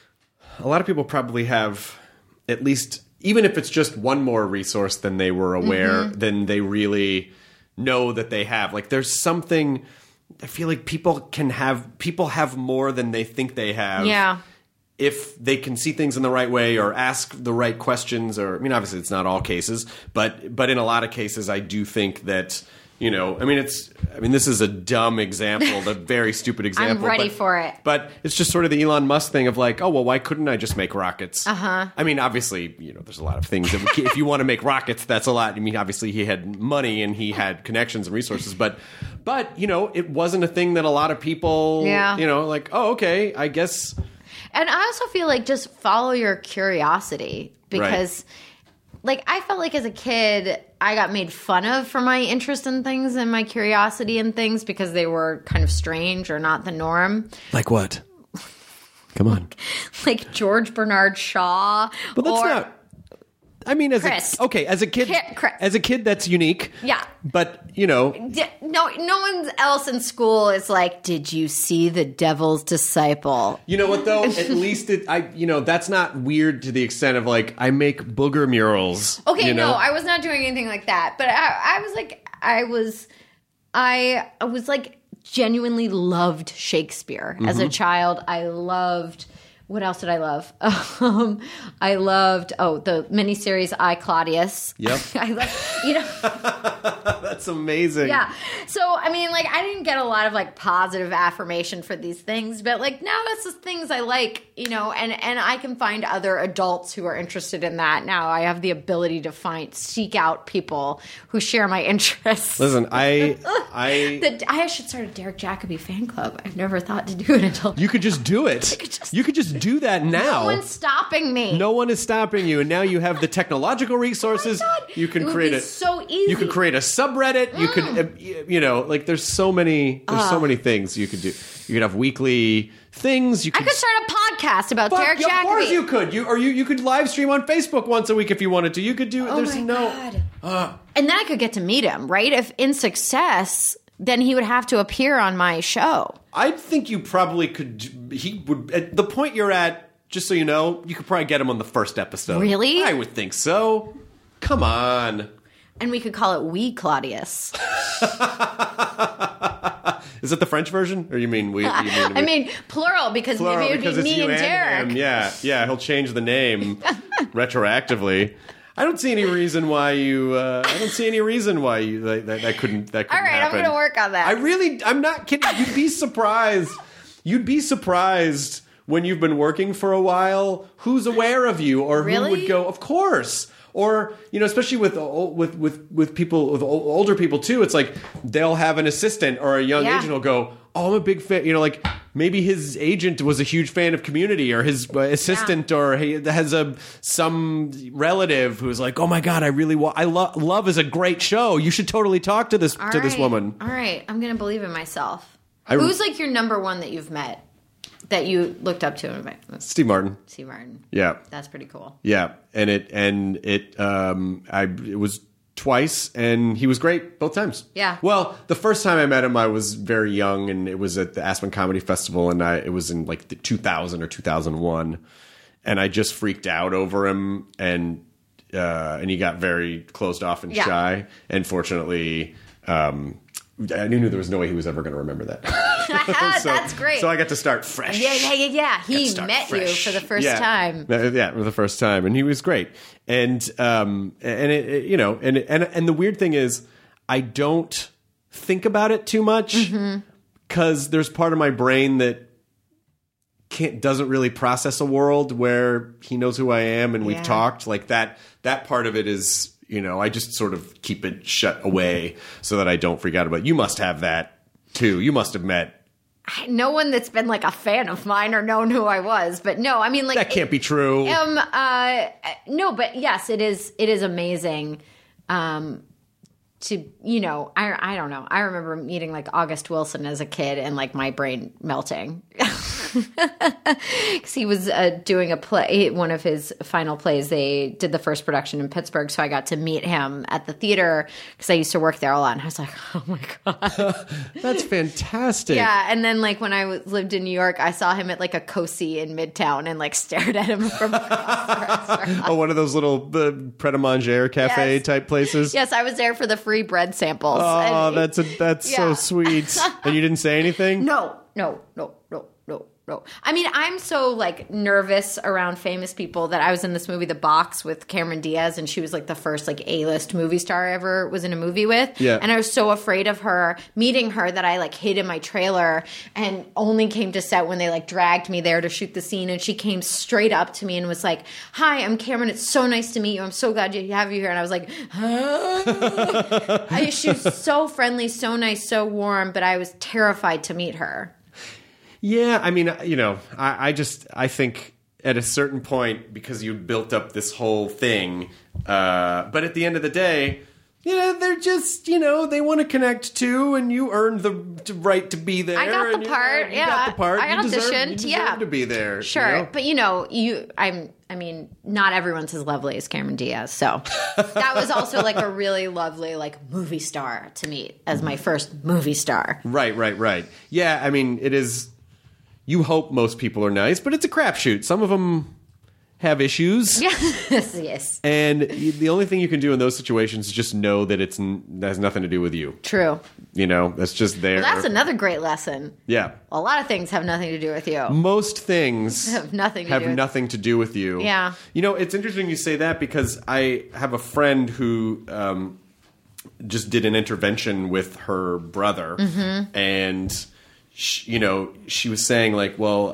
Speaker 6: a lot of people probably have at least, even if it's just one more resource than they were aware,
Speaker 2: Mm-hmm.
Speaker 6: than they really know that they have. Like, there's something, I feel like people can have, people have more than they think they have.
Speaker 2: Yeah.
Speaker 6: If they can see things in the right way or ask the right questions, or, I mean, obviously it's not all cases, but, but in a lot of cases, I do think that, you know, I mean, it's, I mean, this is a dumb example, a very stupid example.
Speaker 2: I'm ready
Speaker 6: but,
Speaker 2: for it.
Speaker 6: But it's just sort of the Elon Musk thing of like, oh, well, why couldn't I just make rockets?
Speaker 2: Uh-huh.
Speaker 6: I mean, obviously, you know, there's a lot of things that we, if you want to make rockets, that's a lot. I mean, obviously he had money and he had connections and resources, but, but, you know, it wasn't a thing that a lot of people,
Speaker 2: Yeah.
Speaker 6: you know, like, oh, okay, I guess.
Speaker 2: And I also feel like just follow your curiosity because, like, I felt like as a kid, I got made fun of for my interest in things and my curiosity in things because they were kind of strange or not the norm.
Speaker 6: Like what? Come on.
Speaker 2: Like George Bernard Shaw.
Speaker 6: But that's
Speaker 2: or,
Speaker 6: not. I mean, as
Speaker 2: Chris.
Speaker 6: a okay, as a kid,
Speaker 2: Ki- Chris.
Speaker 6: as a kid, that's unique.
Speaker 2: Yeah.
Speaker 6: But you know,
Speaker 2: D- No, no one else in school is like, did you see The Devil's Disciple?
Speaker 6: you know what though? At least it, I, you know, that's not weird to the extent of like I make booger murals.
Speaker 2: Okay,
Speaker 6: you know?
Speaker 2: no, I was not doing anything like that. But I, I was like, I was, I, I was like genuinely loved Shakespeare as
Speaker 6: Mm-hmm.
Speaker 2: a child. I loved. What else did I love? Um, I loved oh the miniseries I, Claudius.
Speaker 6: Yep.
Speaker 2: I love you know.
Speaker 6: That's amazing.
Speaker 2: Yeah. So, I mean, like, I didn't get a lot of, like, positive affirmation for these things, but, like, now that's the things I like, you know, and, and I can find other adults who are interested in that. Now I have the ability to find, seek out people who share my interests.
Speaker 6: Listen, I, I,
Speaker 2: The, I should start a Derek Jacobi fan club. I've never thought to do it until
Speaker 6: you could just do it.
Speaker 2: could just-
Speaker 6: you could just do that now.
Speaker 2: no one's stopping me.
Speaker 6: No one is stopping you, and now you have the technological resources.
Speaker 2: Oh my God.
Speaker 6: You can
Speaker 2: It would
Speaker 6: create
Speaker 2: be
Speaker 6: a
Speaker 2: so easy.
Speaker 6: You could create a subreddit. You could, uh, you know, like there's so many, there's
Speaker 2: Ah.
Speaker 6: so many things you could do. You could have weekly things. You
Speaker 2: I
Speaker 6: could,
Speaker 2: could start a podcast about
Speaker 6: Fuck,
Speaker 2: Derek
Speaker 6: yeah,
Speaker 2: Jacobi.
Speaker 6: of course you could. You or you you could live stream on Facebook once a week if you wanted to. You could do.
Speaker 2: Oh
Speaker 6: there's
Speaker 2: my
Speaker 6: no.
Speaker 2: God. And then I could get to meet him, right? If in success, then he would have to appear on my show.
Speaker 6: I think you probably could. He would. At the point you're at, just so you know, you could probably get him on the first episode.
Speaker 2: Really?
Speaker 6: I would think so. Come on.
Speaker 2: And we could call it We Claudius.
Speaker 6: Is it the French version, or you mean we? You mean we
Speaker 2: I mean, plural, because
Speaker 6: plural,
Speaker 2: maybe it would
Speaker 6: because
Speaker 2: be
Speaker 6: it's
Speaker 2: me
Speaker 6: you
Speaker 2: and Derek.
Speaker 6: him. Yeah, yeah. He'll change the name retroactively. I don't see any reason why you. Uh, I don't see any reason why you that, that, that couldn't. That couldn't
Speaker 2: All right, I'm
Speaker 6: happen.
Speaker 2: going to work on that.
Speaker 6: I really. I'm not kidding. You'd be surprised. You'd be surprised when you've been working for a while who's aware of you or
Speaker 2: Really?
Speaker 6: who would go. Of course. Or, you know, especially with with with with people with older people too, it's like they'll have an assistant or a young
Speaker 2: Yeah.
Speaker 6: agent will go, "Oh, I'm a big fan." You know, like maybe his agent was a huge fan of Community, or his uh, assistant, or he has a some relative who's like, "Oh my God, I really wa- I love Love is a great show. You should totally talk to this
Speaker 2: All
Speaker 6: to this
Speaker 2: right.
Speaker 6: woman."
Speaker 2: All right, I'm going to believe in myself.
Speaker 6: I-
Speaker 2: Who's like your number one that you've met that you looked up to? And went,
Speaker 6: Steve Martin.
Speaker 2: Steve Martin.
Speaker 6: Yeah.
Speaker 2: That's pretty cool.
Speaker 6: Yeah, and it and it um I it was twice, and he was great both times.
Speaker 2: Yeah.
Speaker 6: Well, the first time I met him, I was very young, and it was at the Aspen Comedy Festival, and I it was in like the two thousand or two thousand one, and I just freaked out over him, and uh, and he got very closed off and
Speaker 2: Yeah.
Speaker 6: shy, and fortunately. Um, I knew there was no way he was ever going to remember that. So-
Speaker 2: That's great.
Speaker 6: So I got to start fresh.
Speaker 2: yeah, yeah, yeah, yeah. He
Speaker 6: Start
Speaker 2: met
Speaker 6: fresh.
Speaker 2: you for the first
Speaker 6: Yeah.
Speaker 2: time.
Speaker 6: Uh, Yeah, for the first time, and he was great. And um, and it, it- you know, and and and the weird thing is, I don't think about it too much because
Speaker 2: Mm-hmm.
Speaker 6: there's part of my brain that can't doesn't really process a world where he knows who I am and we've
Speaker 2: Yeah.
Speaker 6: talked. Like that that part of it is, you know, I just sort of keep it shut away so that I don't freak out about it. You must have that too. You must have met.
Speaker 2: No one that's been like a fan of mine or known who I was, but no, I mean, like
Speaker 6: That can't be true.
Speaker 2: Um. Uh. No, but yes, it is. It is amazing. Um. To you know, I I don't know. I remember meeting like August Wilson as a kid and like my brain melting because he was uh, doing a play. One of his final plays. They did the first production in Pittsburgh, so I got to meet him at the theater because I used to work there a lot. And I was like, oh my god.
Speaker 6: That's fantastic.
Speaker 2: Yeah, and then like when I w- lived in New York, I saw him at like a Cosi in Midtown and like stared at him from across the restaurant.
Speaker 6: Oh, one of those little uh, Pret-a-Manger cafe
Speaker 2: Yes.
Speaker 6: type places.
Speaker 2: Yes, I was there for the free bread samples.
Speaker 6: Oh,
Speaker 2: And-
Speaker 6: that's a, that's so
Speaker 2: Yeah.
Speaker 6: sweet. And you didn't say anything?
Speaker 2: no, no, no, no, no, no. I mean, I'm so like nervous around famous people that I was in this movie, The Box, with Cameron Diaz, and she was like the first like A-list movie star I ever was in a movie with.
Speaker 6: Yeah.
Speaker 2: And I was so afraid of her meeting her that I like hid in my trailer and only came to set when they like dragged me there to shoot the scene. And she came straight up to me and was like, "Hi, I'm Cameron. It's so nice to meet you. I'm so glad to have you here." And I was like, huh? I, she was so friendly, so nice, so warm, but I was terrified to meet her.
Speaker 6: Yeah, I mean, you know, I, I just, I think at a certain point, because you built up this whole thing, uh, but at the end of the day, you know, they're just, you know, they want to connect too, and you earned the t- right to be there.
Speaker 2: I got the
Speaker 6: and you-
Speaker 2: part,
Speaker 6: you
Speaker 2: yeah.
Speaker 6: got the part.
Speaker 2: I
Speaker 6: You deserve-
Speaker 2: auditioned,
Speaker 6: you deserve
Speaker 2: yeah.
Speaker 6: to be there.
Speaker 2: Sure,
Speaker 6: you know?
Speaker 2: but you know, you I'm I mean, not everyone's as lovely as Cameron Diaz. So that was also like a really lovely like movie star to meet as my first movie star.
Speaker 6: Right, right, right. Yeah, I mean, it is. You hope most people are nice, but it's a crapshoot. Some of them have issues.
Speaker 2: Yes, yes.
Speaker 6: And the only thing you can do in those situations is just know that it's that has nothing to do with you.
Speaker 2: True.
Speaker 6: You know, that's just there.
Speaker 2: Well, that's another great lesson.
Speaker 6: Yeah.
Speaker 2: A lot of things have nothing to do with you.
Speaker 6: Most things
Speaker 2: have nothing to
Speaker 6: have
Speaker 2: do with
Speaker 6: nothing to do with you.
Speaker 2: Yeah.
Speaker 6: You know, it's interesting you say that because I have a friend who um, just did an intervention with her brother,
Speaker 2: mm-hmm.
Speaker 6: and she, you know, she was saying like, well,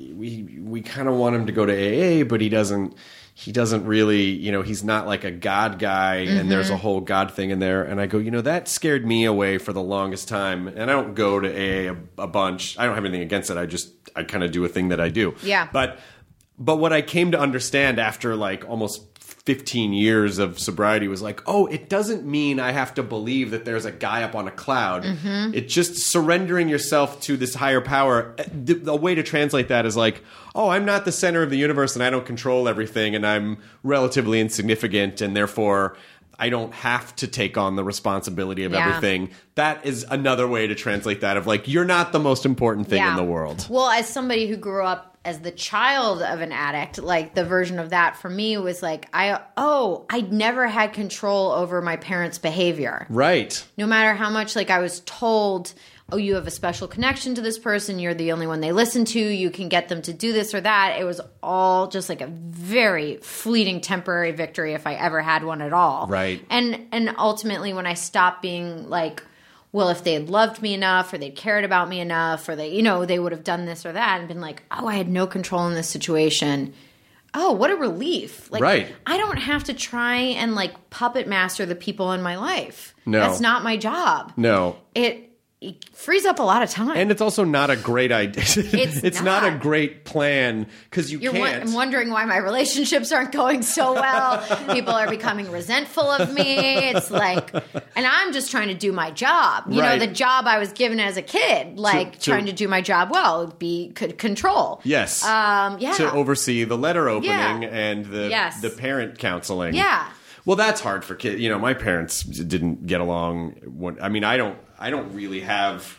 Speaker 6: we we kind of want him to go to A A, but he doesn't. He doesn't really, you know, he's not like a God guy,
Speaker 2: mm-hmm.
Speaker 6: and there's a whole God thing in there. And I go, you know, that scared me away for the longest time. And I don't go to A A a, a bunch. I don't have anything against it. I just, I kind of do a thing that I do.
Speaker 2: Yeah.
Speaker 6: But, but what I came to understand after like almost fifteen years of sobriety was like, oh, it doesn't mean I have to believe that there's a guy up on a cloud.
Speaker 2: Mm-hmm.
Speaker 6: It's just surrendering yourself to this higher power. The, the way to translate that is like, oh, I'm not the center of the universe and I don't control everything and I'm relatively insignificant and therefore I don't have to take on the responsibility of
Speaker 2: yeah.
Speaker 6: everything. That is another way to translate that of like, you're not the most important thing
Speaker 2: yeah.
Speaker 6: in the world.
Speaker 2: Well, as somebody who grew up as the child of an addict, like the version of that for me was like, I oh, I never had control over my parents' behavior.
Speaker 6: Right.
Speaker 2: No matter how much like I was told, oh, you have a special connection to this person, you're the only one they listen to, you can get them to do this or that. It was all just like a very fleeting temporary victory if I ever had one at all.
Speaker 6: Right.
Speaker 2: And and ultimately when I stopped being like, well, if they had loved me enough or they'd cared about me enough or they, you know, they would have done this or that and been like, oh, I had no control in this situation. Oh, what a relief. Like,
Speaker 6: right.
Speaker 2: I don't have to try and like puppet master the people in my life.
Speaker 6: No.
Speaker 2: That's not my job.
Speaker 6: No.
Speaker 2: It, it frees up a lot of time.
Speaker 6: And it's also not a great idea.
Speaker 2: It's,
Speaker 6: it's not.
Speaker 2: not
Speaker 6: a great plan because you
Speaker 2: You're
Speaker 6: can't.
Speaker 2: I'm wondering why my relationships aren't going so well. People are becoming resentful of me. It's like, and I'm just trying to do my job. You
Speaker 6: Right.
Speaker 2: know, the job I was given as a kid, like
Speaker 6: To- to-
Speaker 2: trying to do my job well, be could control.
Speaker 6: Yes.
Speaker 2: Um, yeah.
Speaker 6: To oversee the letter opening
Speaker 2: Yeah.
Speaker 6: and the
Speaker 2: Yes.
Speaker 6: the parent counseling.
Speaker 2: Yeah.
Speaker 6: Well, that's hard for kids. You know, my parents didn't get along. When, I mean, I don't. I don't really have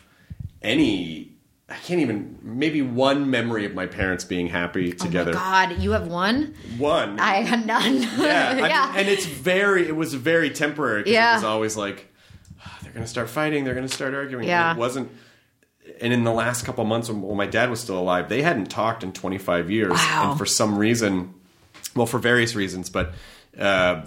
Speaker 6: any. I can't even. Maybe one memory of my parents being happy together.
Speaker 2: Oh my God, you have one?
Speaker 6: One.
Speaker 2: I have none.
Speaker 6: Yeah, I mean,
Speaker 2: yeah.
Speaker 6: and it's very. It was very temporary. 'Cause
Speaker 2: Yeah.
Speaker 6: It was always like, oh, they're going to start fighting. They're going to start arguing.
Speaker 2: Yeah.
Speaker 6: And it wasn't. And in the last couple of months, when, when my dad was still alive, they hadn't talked in twenty-five years.
Speaker 2: Wow.
Speaker 6: And for some reason, well, for various reasons, but uh,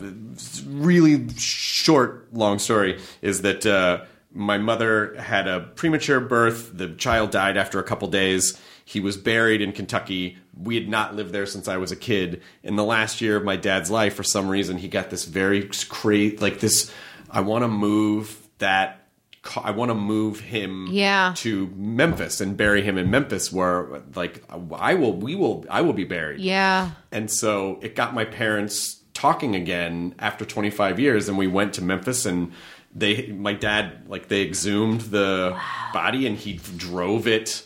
Speaker 6: really short, long story is that uh, my mother had a premature birth. The child died after a couple days. He was buried in Kentucky. We had not lived there since I was a kid. In the last year of my dad's life, for some reason, he got this very crazy, like this, I want to move that I want to move him
Speaker 2: Yeah.
Speaker 6: to Memphis and bury him in Memphis where like I will we will I will be buried.
Speaker 2: Yeah.
Speaker 6: And so it got my parents talking again after twenty-five years and we went to Memphis and they my dad like they exhumed the wow. body and he drove it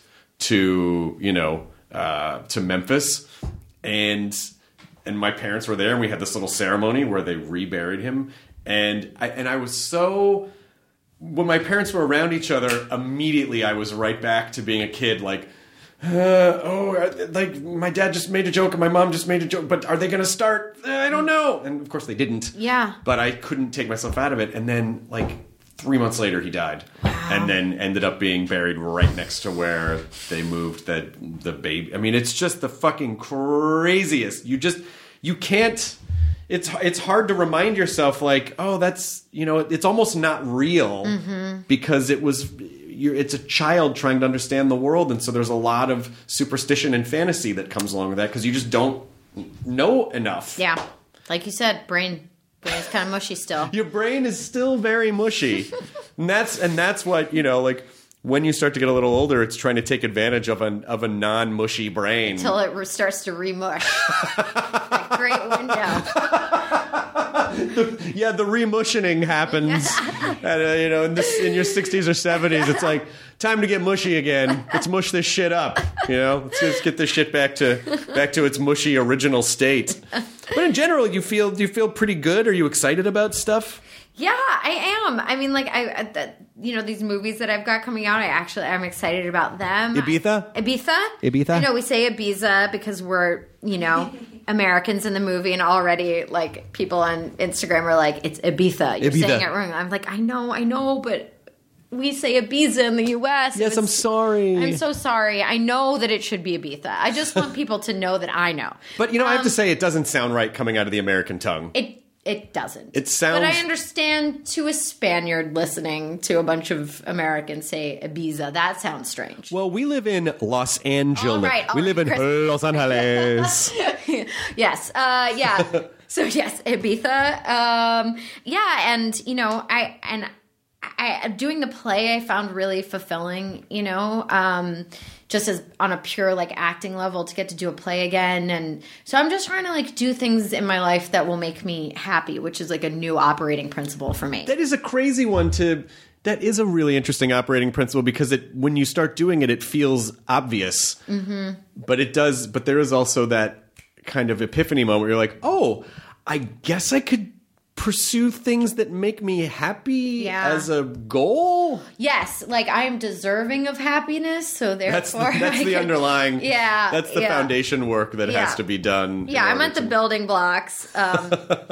Speaker 6: to, you know, uh, to Memphis and and my parents were there and we had this little ceremony where they reburied him and I and I was so when my parents were around each other, immediately I was right back to being a kid. Like, uh, oh, like my dad just made a joke and my mom just made a joke, but are they going to start? I don't know. And of course they didn't.
Speaker 2: Yeah.
Speaker 6: But I couldn't take myself out of it. And then, like three months later, he died, wow. and then ended up being buried right next to where they moved the the baby. I mean, it's just the fucking craziest. You just you can't. It's it's hard to remind yourself like, oh, that's, you know, it's almost not real
Speaker 2: mm-hmm.
Speaker 6: because it was, you're, it's a child trying to understand the world. And so there's a lot of superstition and fantasy that comes along with that because you just don't know enough.
Speaker 2: Yeah. Like you said, brain, brain is kind of mushy still.
Speaker 6: Your brain is still very mushy. and that's and that's what, you know, like when you start to get a little older, it's trying to take advantage of a, of a non-mushy brain.
Speaker 2: Until it re- starts to re-mush. That great window.
Speaker 6: the, yeah, the remushioning happens. At, uh, you know, in, this, in your sixties or seventies, it's like time to get mushy again. Let's mush this shit up. You know, let's just get this shit back to back to its mushy original state. But in general, you feel do you feel pretty good? Are you excited about stuff?
Speaker 2: Yeah, I am. I mean, like, I, the, you know, these movies that I've got coming out, I actually, I'm excited about them.
Speaker 6: Ibiza?
Speaker 2: Ibiza?
Speaker 6: Ibiza?
Speaker 2: I know we say Ibiza because we're, you know, Americans in the movie, and already, like, people on Instagram are like, it's Ibiza. You're
Speaker 6: Ibiza.
Speaker 2: saying it wrong. I'm like, I know, I know, but we say Ibiza in the U S
Speaker 6: Yes, I'm sorry.
Speaker 2: I'm so sorry. I know that it should be Ibiza. I just want people to know that I know.
Speaker 6: But, you know,
Speaker 2: um,
Speaker 6: I have to say, it doesn't sound right coming out of the American tongue.
Speaker 2: It It doesn't.
Speaker 6: It sounds...
Speaker 2: But I understand to a Spaniard listening to a bunch of Americans say Ibiza. That sounds strange.
Speaker 6: Well, we live in Los Angeles.
Speaker 2: All right, all
Speaker 6: we
Speaker 2: right,
Speaker 6: live in
Speaker 2: Chris.
Speaker 6: Los Angeles.
Speaker 2: Yes. Uh, yeah. So, yes, Ibiza. Um, yeah, and, you know, I... and. I, doing the play I found really fulfilling, you know, um, just as on a pure like acting level to get to do a play again. And so I'm just trying to like do things in my life that will make me happy, which is like a new operating principle for me.
Speaker 6: That is a crazy one to, that is a really interesting operating principle because it, when you start doing it, it feels obvious, mm-hmm. but it does, but there is also that kind of epiphany moment where you're like, oh, I guess I could pursue things that make me happy
Speaker 2: Yeah.
Speaker 6: as a goal.
Speaker 2: Yes, like I am deserving of happiness, so therefore
Speaker 6: That's the, that's
Speaker 2: I
Speaker 6: the
Speaker 2: can-
Speaker 6: underlying.
Speaker 2: Yeah,
Speaker 6: that's the
Speaker 2: yeah.
Speaker 6: foundation work that
Speaker 2: Yeah.
Speaker 6: has to be done.
Speaker 2: Yeah,
Speaker 6: in
Speaker 2: I'm
Speaker 6: order
Speaker 2: at the
Speaker 6: to-
Speaker 2: building blocks um,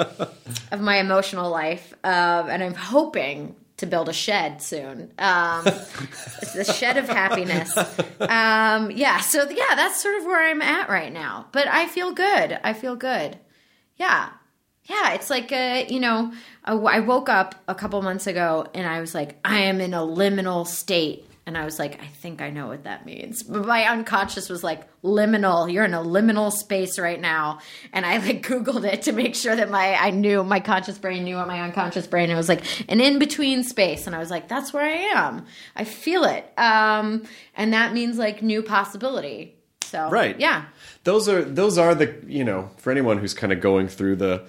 Speaker 2: of my emotional life, um, and I'm hoping to build a shed soon. Um, it's the shed of happiness. Um, yeah, so yeah, that's sort of where I'm at right now. But I feel good. I feel good. Yeah. Yeah, it's like, uh, you know, I, I woke up a couple months ago and I was like, I am in a liminal state. And I was like, I think I know what that means. But my unconscious was like, liminal. You're in a liminal space right now. And I like Googled it to make sure that my I knew, my conscious brain knew what my unconscious brain. It was like an in-between space. And I was like, that's where I am. I feel it. Um, and that means like new possibility. So,
Speaker 6: Right.
Speaker 2: yeah.
Speaker 6: Those are those are the, you know, for anyone who's kind of going through the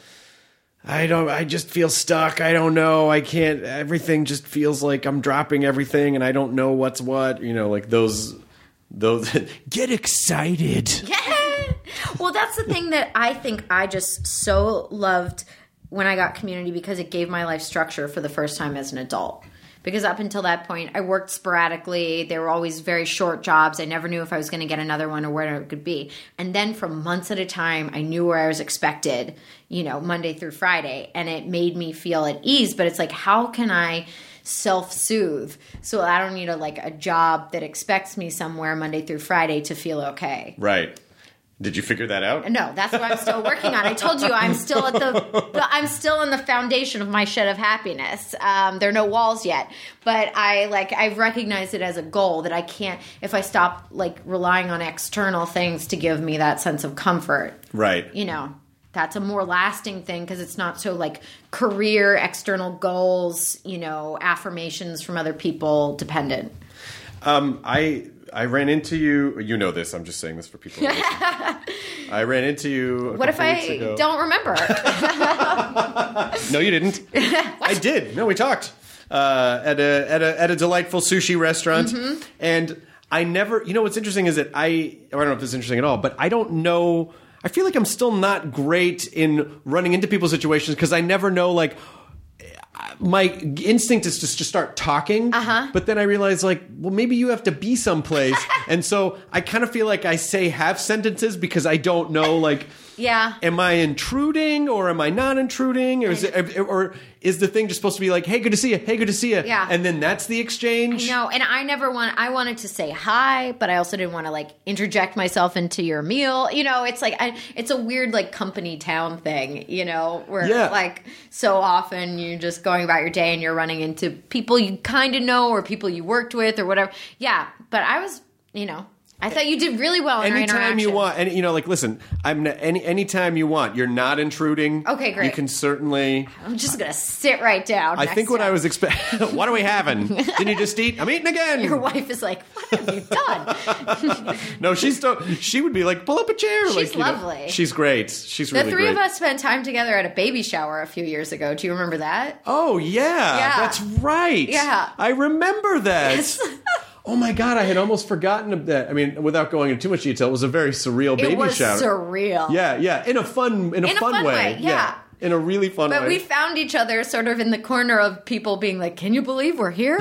Speaker 6: I don't I just feel stuck. I don't know. I can't everything just feels like I'm dropping everything and I don't know what's what, you know, like those those get excited.
Speaker 2: Yeah. Well, that's the thing that I think I just so loved when I got Community because it gave my life structure for the first time as an adult. Because up until that point, I worked sporadically. They were always very short jobs. I never knew if I was going to get another one or where it could be. And then for months at a time, I knew where I was expected, you know, Monday through Friday. And it made me feel at ease. But it's like, how can I self-soothe so I don't need a, like a job that expects me somewhere Monday through Friday to feel okay?
Speaker 6: Right. Did you figure that out?
Speaker 2: No, that's what I'm still working on. I told you I'm still at the, the I'm still in the foundation of my shed of happiness. Um, there are no walls yet, but I like I've recognized it as a goal that I can't if I stop like relying on external things to give me that sense of comfort.
Speaker 6: Right.
Speaker 2: You know, that's a more lasting thing because it's not so like career, external goals, you know, affirmations from other people dependent.
Speaker 6: Um, I I ran into you. You know this. I'm just saying this for people. I ran into you. A
Speaker 2: What if
Speaker 6: couple weeks
Speaker 2: I
Speaker 6: ago.
Speaker 2: don't remember?
Speaker 6: No, you didn't. I did. No, we talked uh, at a at a at a delightful sushi restaurant,
Speaker 2: Mm-hmm.
Speaker 6: and I never. You know what's interesting is that I. I don't know if this is interesting at all, but I don't know. I feel like I'm still not great in running into people's situations because I never know like. My instinct is just to start talking, uh-huh. but then I realize, like, well, maybe you have to be someplace, and so I kind of feel like I say half sentences because I don't know, like,
Speaker 2: Yeah.
Speaker 6: am I intruding or am I not intruding, or is it, or is the thing just supposed to be like, hey, good to see you, hey, good to see you,
Speaker 2: Yeah.
Speaker 6: and then that's the exchange?
Speaker 2: No, and I never want. I wanted to say hi, but I also didn't want to like interject myself into your meal. You know, it's like I, it's a weird like company town thing. You know, where
Speaker 6: Yeah.
Speaker 2: like so often you're just going about your day and you're running into people you kind of know or people you worked with or whatever. Yeah, but I was, you know. I thought you did really well in our
Speaker 6: Anytime
Speaker 2: interaction.
Speaker 6: you want, and you know, like, listen, I'm n- any anytime you want. You're not intruding.
Speaker 2: Okay, great.
Speaker 6: You can certainly.
Speaker 2: I'm just gonna sit right down.
Speaker 6: I
Speaker 2: next
Speaker 6: think what
Speaker 2: to
Speaker 6: I
Speaker 2: him.
Speaker 6: was expecting. What are we having? Didn't you just eat? I'm eating again.
Speaker 2: Your wife is like, "What have you done?"
Speaker 6: No, she's still. She would be like, pull up a chair.
Speaker 2: She's
Speaker 6: like, you know,
Speaker 2: lovely.
Speaker 6: she's great. She's
Speaker 2: The
Speaker 6: really
Speaker 2: three
Speaker 6: great.
Speaker 2: of us spent time together at a baby shower a few years ago. Do you remember that?
Speaker 6: Oh yeah,
Speaker 2: Yeah.
Speaker 6: that's right.
Speaker 2: Yeah.
Speaker 6: I remember that.
Speaker 2: Yes.
Speaker 6: Oh my god, I had almost forgotten that. I mean, without going into too much detail, it was a very surreal baby
Speaker 2: It was
Speaker 6: shower.
Speaker 2: surreal.
Speaker 6: Yeah, yeah, in a fun, in a,
Speaker 2: In a
Speaker 6: fun,
Speaker 2: fun
Speaker 6: way.
Speaker 2: way, yeah.
Speaker 6: in a really fun
Speaker 2: But
Speaker 6: way.
Speaker 2: we found each other sort of in the corner of people being like, "Can you believe we're here?"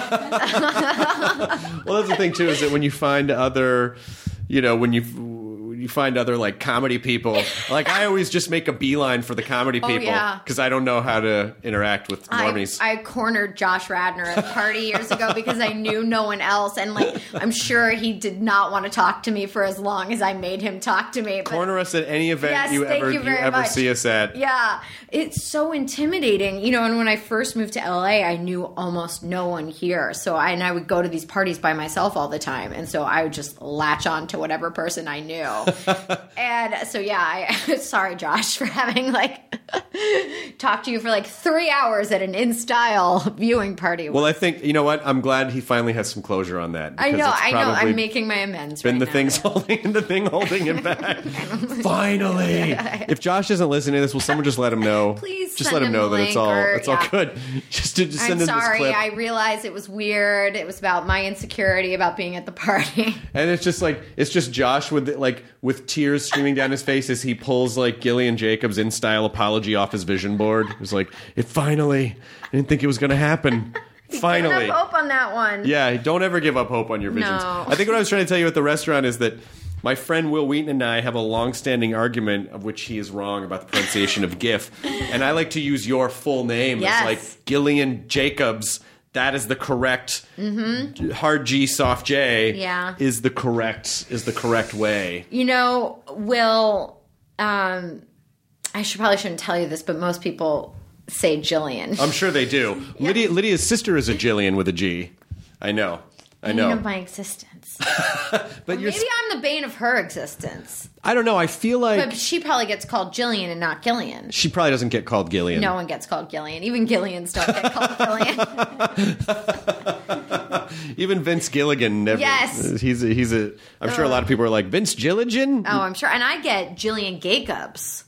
Speaker 6: Well, that's the thing too, is that when you find other, you know, when you when you find other like comedy people, like I always just make a beeline for the comedy
Speaker 2: Oh,
Speaker 6: people
Speaker 2: yeah.
Speaker 6: because I don't know how to interact with
Speaker 2: I,
Speaker 6: normies.
Speaker 2: I cornered Josh Radnor at a party years ago because I knew no one else, and like I'm sure he did not want to talk to me for as long as I made him talk to me. But
Speaker 6: Corner us at any event
Speaker 2: Yes,
Speaker 6: you
Speaker 2: thank
Speaker 6: ever
Speaker 2: you
Speaker 6: you,
Speaker 2: very
Speaker 6: ever
Speaker 2: much.
Speaker 6: see us at.
Speaker 2: yeah, it's so intimidating, you know. And when I first moved to L A, I knew almost no one here, so I and I would go to these parties by myself all the time, and so I would just latch on to whatever person I knew. And so yeah, I sorry Josh for having like talked to you for like three hours at an in style viewing party.
Speaker 6: Well, I think you know what. I'm glad he finally has some closure on that.
Speaker 2: I
Speaker 6: because
Speaker 2: know,
Speaker 6: it's
Speaker 2: I know.
Speaker 6: probably
Speaker 2: I'm making my amends.
Speaker 6: Been
Speaker 2: right
Speaker 6: the
Speaker 2: now.
Speaker 6: things holding the thing holding him back. Finally, if Josh isn't listening to this, will someone just let him know?
Speaker 2: Please
Speaker 6: just
Speaker 2: send
Speaker 6: let him
Speaker 2: him
Speaker 6: know
Speaker 2: the
Speaker 6: that it's
Speaker 2: link
Speaker 6: all
Speaker 2: or-
Speaker 6: it's all
Speaker 2: yeah.
Speaker 6: good. Just to just
Speaker 2: I'm
Speaker 6: send him
Speaker 2: sorry.
Speaker 6: this clip.
Speaker 2: I realized it was weird. It was about my insecurity about being at the party.
Speaker 6: And it's just like it's just Josh with like with tears streaming down his face as he pulls like Gillian Jacobs' in style apology off his vision board. It was like, it finally. I didn't think it was going to happen. Finally.
Speaker 2: Give up hope on that one.
Speaker 6: Yeah, don't ever give up hope on your visions.
Speaker 2: No.
Speaker 6: I think what I was trying to tell you at the restaurant is that my friend Will Wheaton and I have a long-standing argument of which he is wrong about the pronunciation of GIF. And I like to use your full name
Speaker 2: Yes.
Speaker 6: as like Gillian Jacobs. That is the correct
Speaker 2: Mm-hmm.
Speaker 6: hard G, soft J.
Speaker 2: Yeah.
Speaker 6: Is the correct is the correct way.
Speaker 2: You know, Will, um, I should probably shouldn't tell you this, but most people say Jillian.
Speaker 6: I'm sure they do. Lydia, Lydia's sister is a Jillian with a G. I know. I know.
Speaker 2: Bane of my existence.
Speaker 6: But you're,
Speaker 2: Maybe I'm the bane of her existence.
Speaker 6: I don't know. I feel like
Speaker 2: But she probably gets called Jillian and not Gillian.
Speaker 6: she probably doesn't get called Gillian.
Speaker 2: No one gets called Gillian. Even Gillians don't get called Gillian.
Speaker 6: Even Vince Gilligan never.
Speaker 2: Yes.
Speaker 6: He's a, he's a. I'm sure a lot of people are like Vince Gilligan
Speaker 2: Oh, I'm sure. And I get Jillian Jacobs.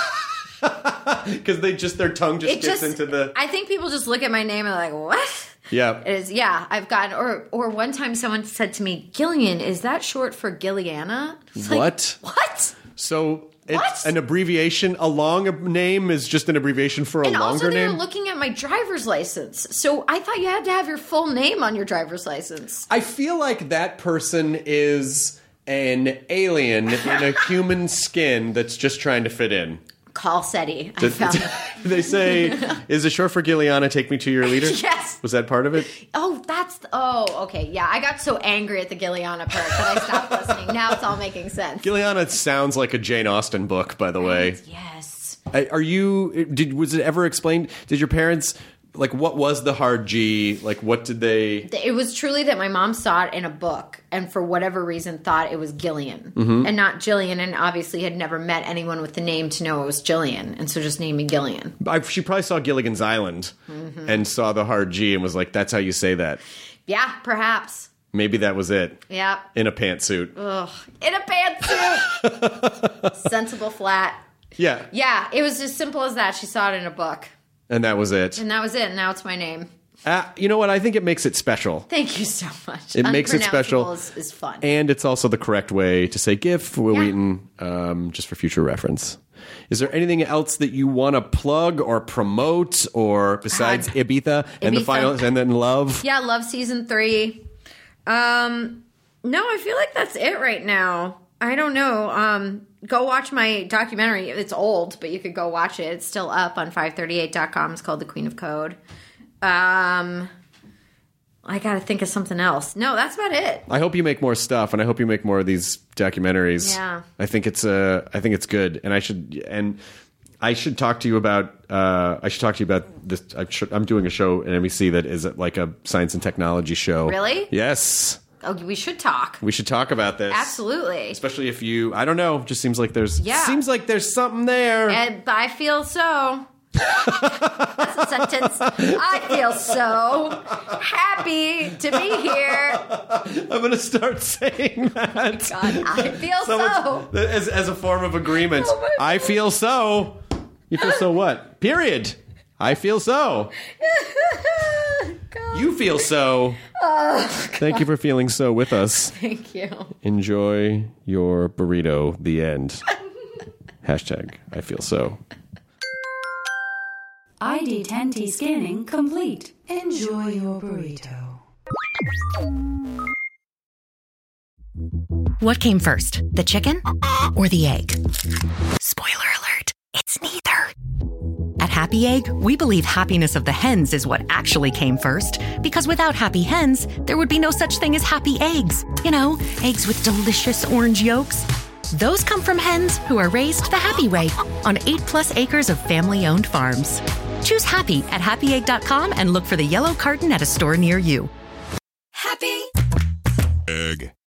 Speaker 6: because they just their tongue just
Speaker 2: It
Speaker 6: gets
Speaker 2: just,
Speaker 6: into the.
Speaker 2: I think people just look at my name and they're like, what?
Speaker 6: Yeah.
Speaker 2: It is, yeah, I've gotten, or or one time someone said to me, Gillian, is that short for Gilliana? It's like,
Speaker 6: What?
Speaker 2: what?
Speaker 6: So it's
Speaker 2: What?
Speaker 6: an abbreviation. A long name is just an abbreviation for a
Speaker 2: And
Speaker 6: longer
Speaker 2: also, they
Speaker 6: name.
Speaker 2: were looking at my driver's license. So I thought you had to have your full name on your driver's license.
Speaker 6: I feel like that person is an alien in a human skin that's just trying to fit in.
Speaker 2: Call SETI. I found
Speaker 6: They say, "Is it short for Gilliana? Take me to your leader."
Speaker 2: Yes.
Speaker 6: Was that part of it?
Speaker 2: Oh, that's, oh, okay. Yeah, I got so angry at the Gilliana part that I stopped listening. Now it's all making sense.
Speaker 6: Gilliana sounds like a Jane Austen book, by the way.
Speaker 2: Yes.
Speaker 6: I- Are you? Did was it ever explained? Did your parents like what was the hard G? Like what did they?
Speaker 2: It was truly that my mom saw it in a book and for whatever reason thought it was Gillian
Speaker 6: Mm-hmm.
Speaker 2: and not Jillian, and obviously had never met anyone with the name to know it was Jillian, and so just named me Gillian.
Speaker 6: I, she probably saw Gilligan's Island
Speaker 2: Mm-hmm.
Speaker 6: and saw the hard G and was like, "That's how you say that."
Speaker 2: Yeah, perhaps.
Speaker 6: Maybe that was it.
Speaker 2: Yeah.
Speaker 6: In a pantsuit.
Speaker 2: Ugh. In a pantsuit. Sensible flat.
Speaker 6: Yeah.
Speaker 2: Yeah, it was as simple as that. She saw it in a book.
Speaker 6: And that was it.
Speaker 2: And that was it. And now it's my name.
Speaker 6: Uh, you know what? I think it makes it special.
Speaker 2: Thank you so much.
Speaker 6: It makes it special.
Speaker 2: Unpronounceable Is, is fun.
Speaker 6: And it's also the correct way to say GIF, Will
Speaker 2: Yeah.
Speaker 6: Wheaton, um, just for future reference. Is there anything else that you want to plug or promote, or besides
Speaker 2: God.
Speaker 6: Ibiza and the
Speaker 2: Ibiza.
Speaker 6: finals, and then Love?
Speaker 2: Yeah, Love season three. Um, no, I feel like that's it right now. I don't know. Um, go watch my documentary. It's old, but you could go watch it. It's still up on five thirty-eight dot com. It's called The Queen of Code. Um, I got to think of something else. No, that's about it.
Speaker 6: I hope you make more stuff, and I hope you make more of these documentaries.
Speaker 2: Yeah.
Speaker 6: I think it's uh, I think it's good, and I should and I should talk to you about. Uh, I should talk to you about this. I should, I'm doing a show at N B C that is like a science and technology show.
Speaker 2: Really?
Speaker 6: Yes.
Speaker 2: Oh, we should talk.
Speaker 6: We should talk about this.
Speaker 2: Absolutely.
Speaker 6: Especially if you, I don't know, just seems like there's,
Speaker 2: Yeah.
Speaker 6: seems like there's something there.
Speaker 2: And I feel so. That's a sentence. I feel so happy to be here.
Speaker 6: I'm going to start saying that.
Speaker 2: God, I feel so.
Speaker 6: As, as a form of agreement.
Speaker 2: Oh
Speaker 6: I feel so. You feel so what? Period. I feel so.
Speaker 2: God.
Speaker 6: You feel so.
Speaker 2: Oh,
Speaker 6: Thank you for feeling so with us.
Speaker 2: Thank you.
Speaker 6: Enjoy your burrito. The end. Hashtag I feel so.
Speaker 1: I D ten T scanning complete. Enjoy your burrito.
Speaker 7: What came first, the chicken or the egg? Spoiler alert, it's neither. At Happy Egg, we believe happiness of the hens is what actually came first, because without happy hens, there would be no such thing as happy eggs. You know, eggs with delicious orange yolks. Those come from hens who are raised the happy way on eight plus acres of family-owned farms. Choose happy at happy egg dot com and look for the yellow carton at a store near you.
Speaker 8: Happy
Speaker 9: Egg.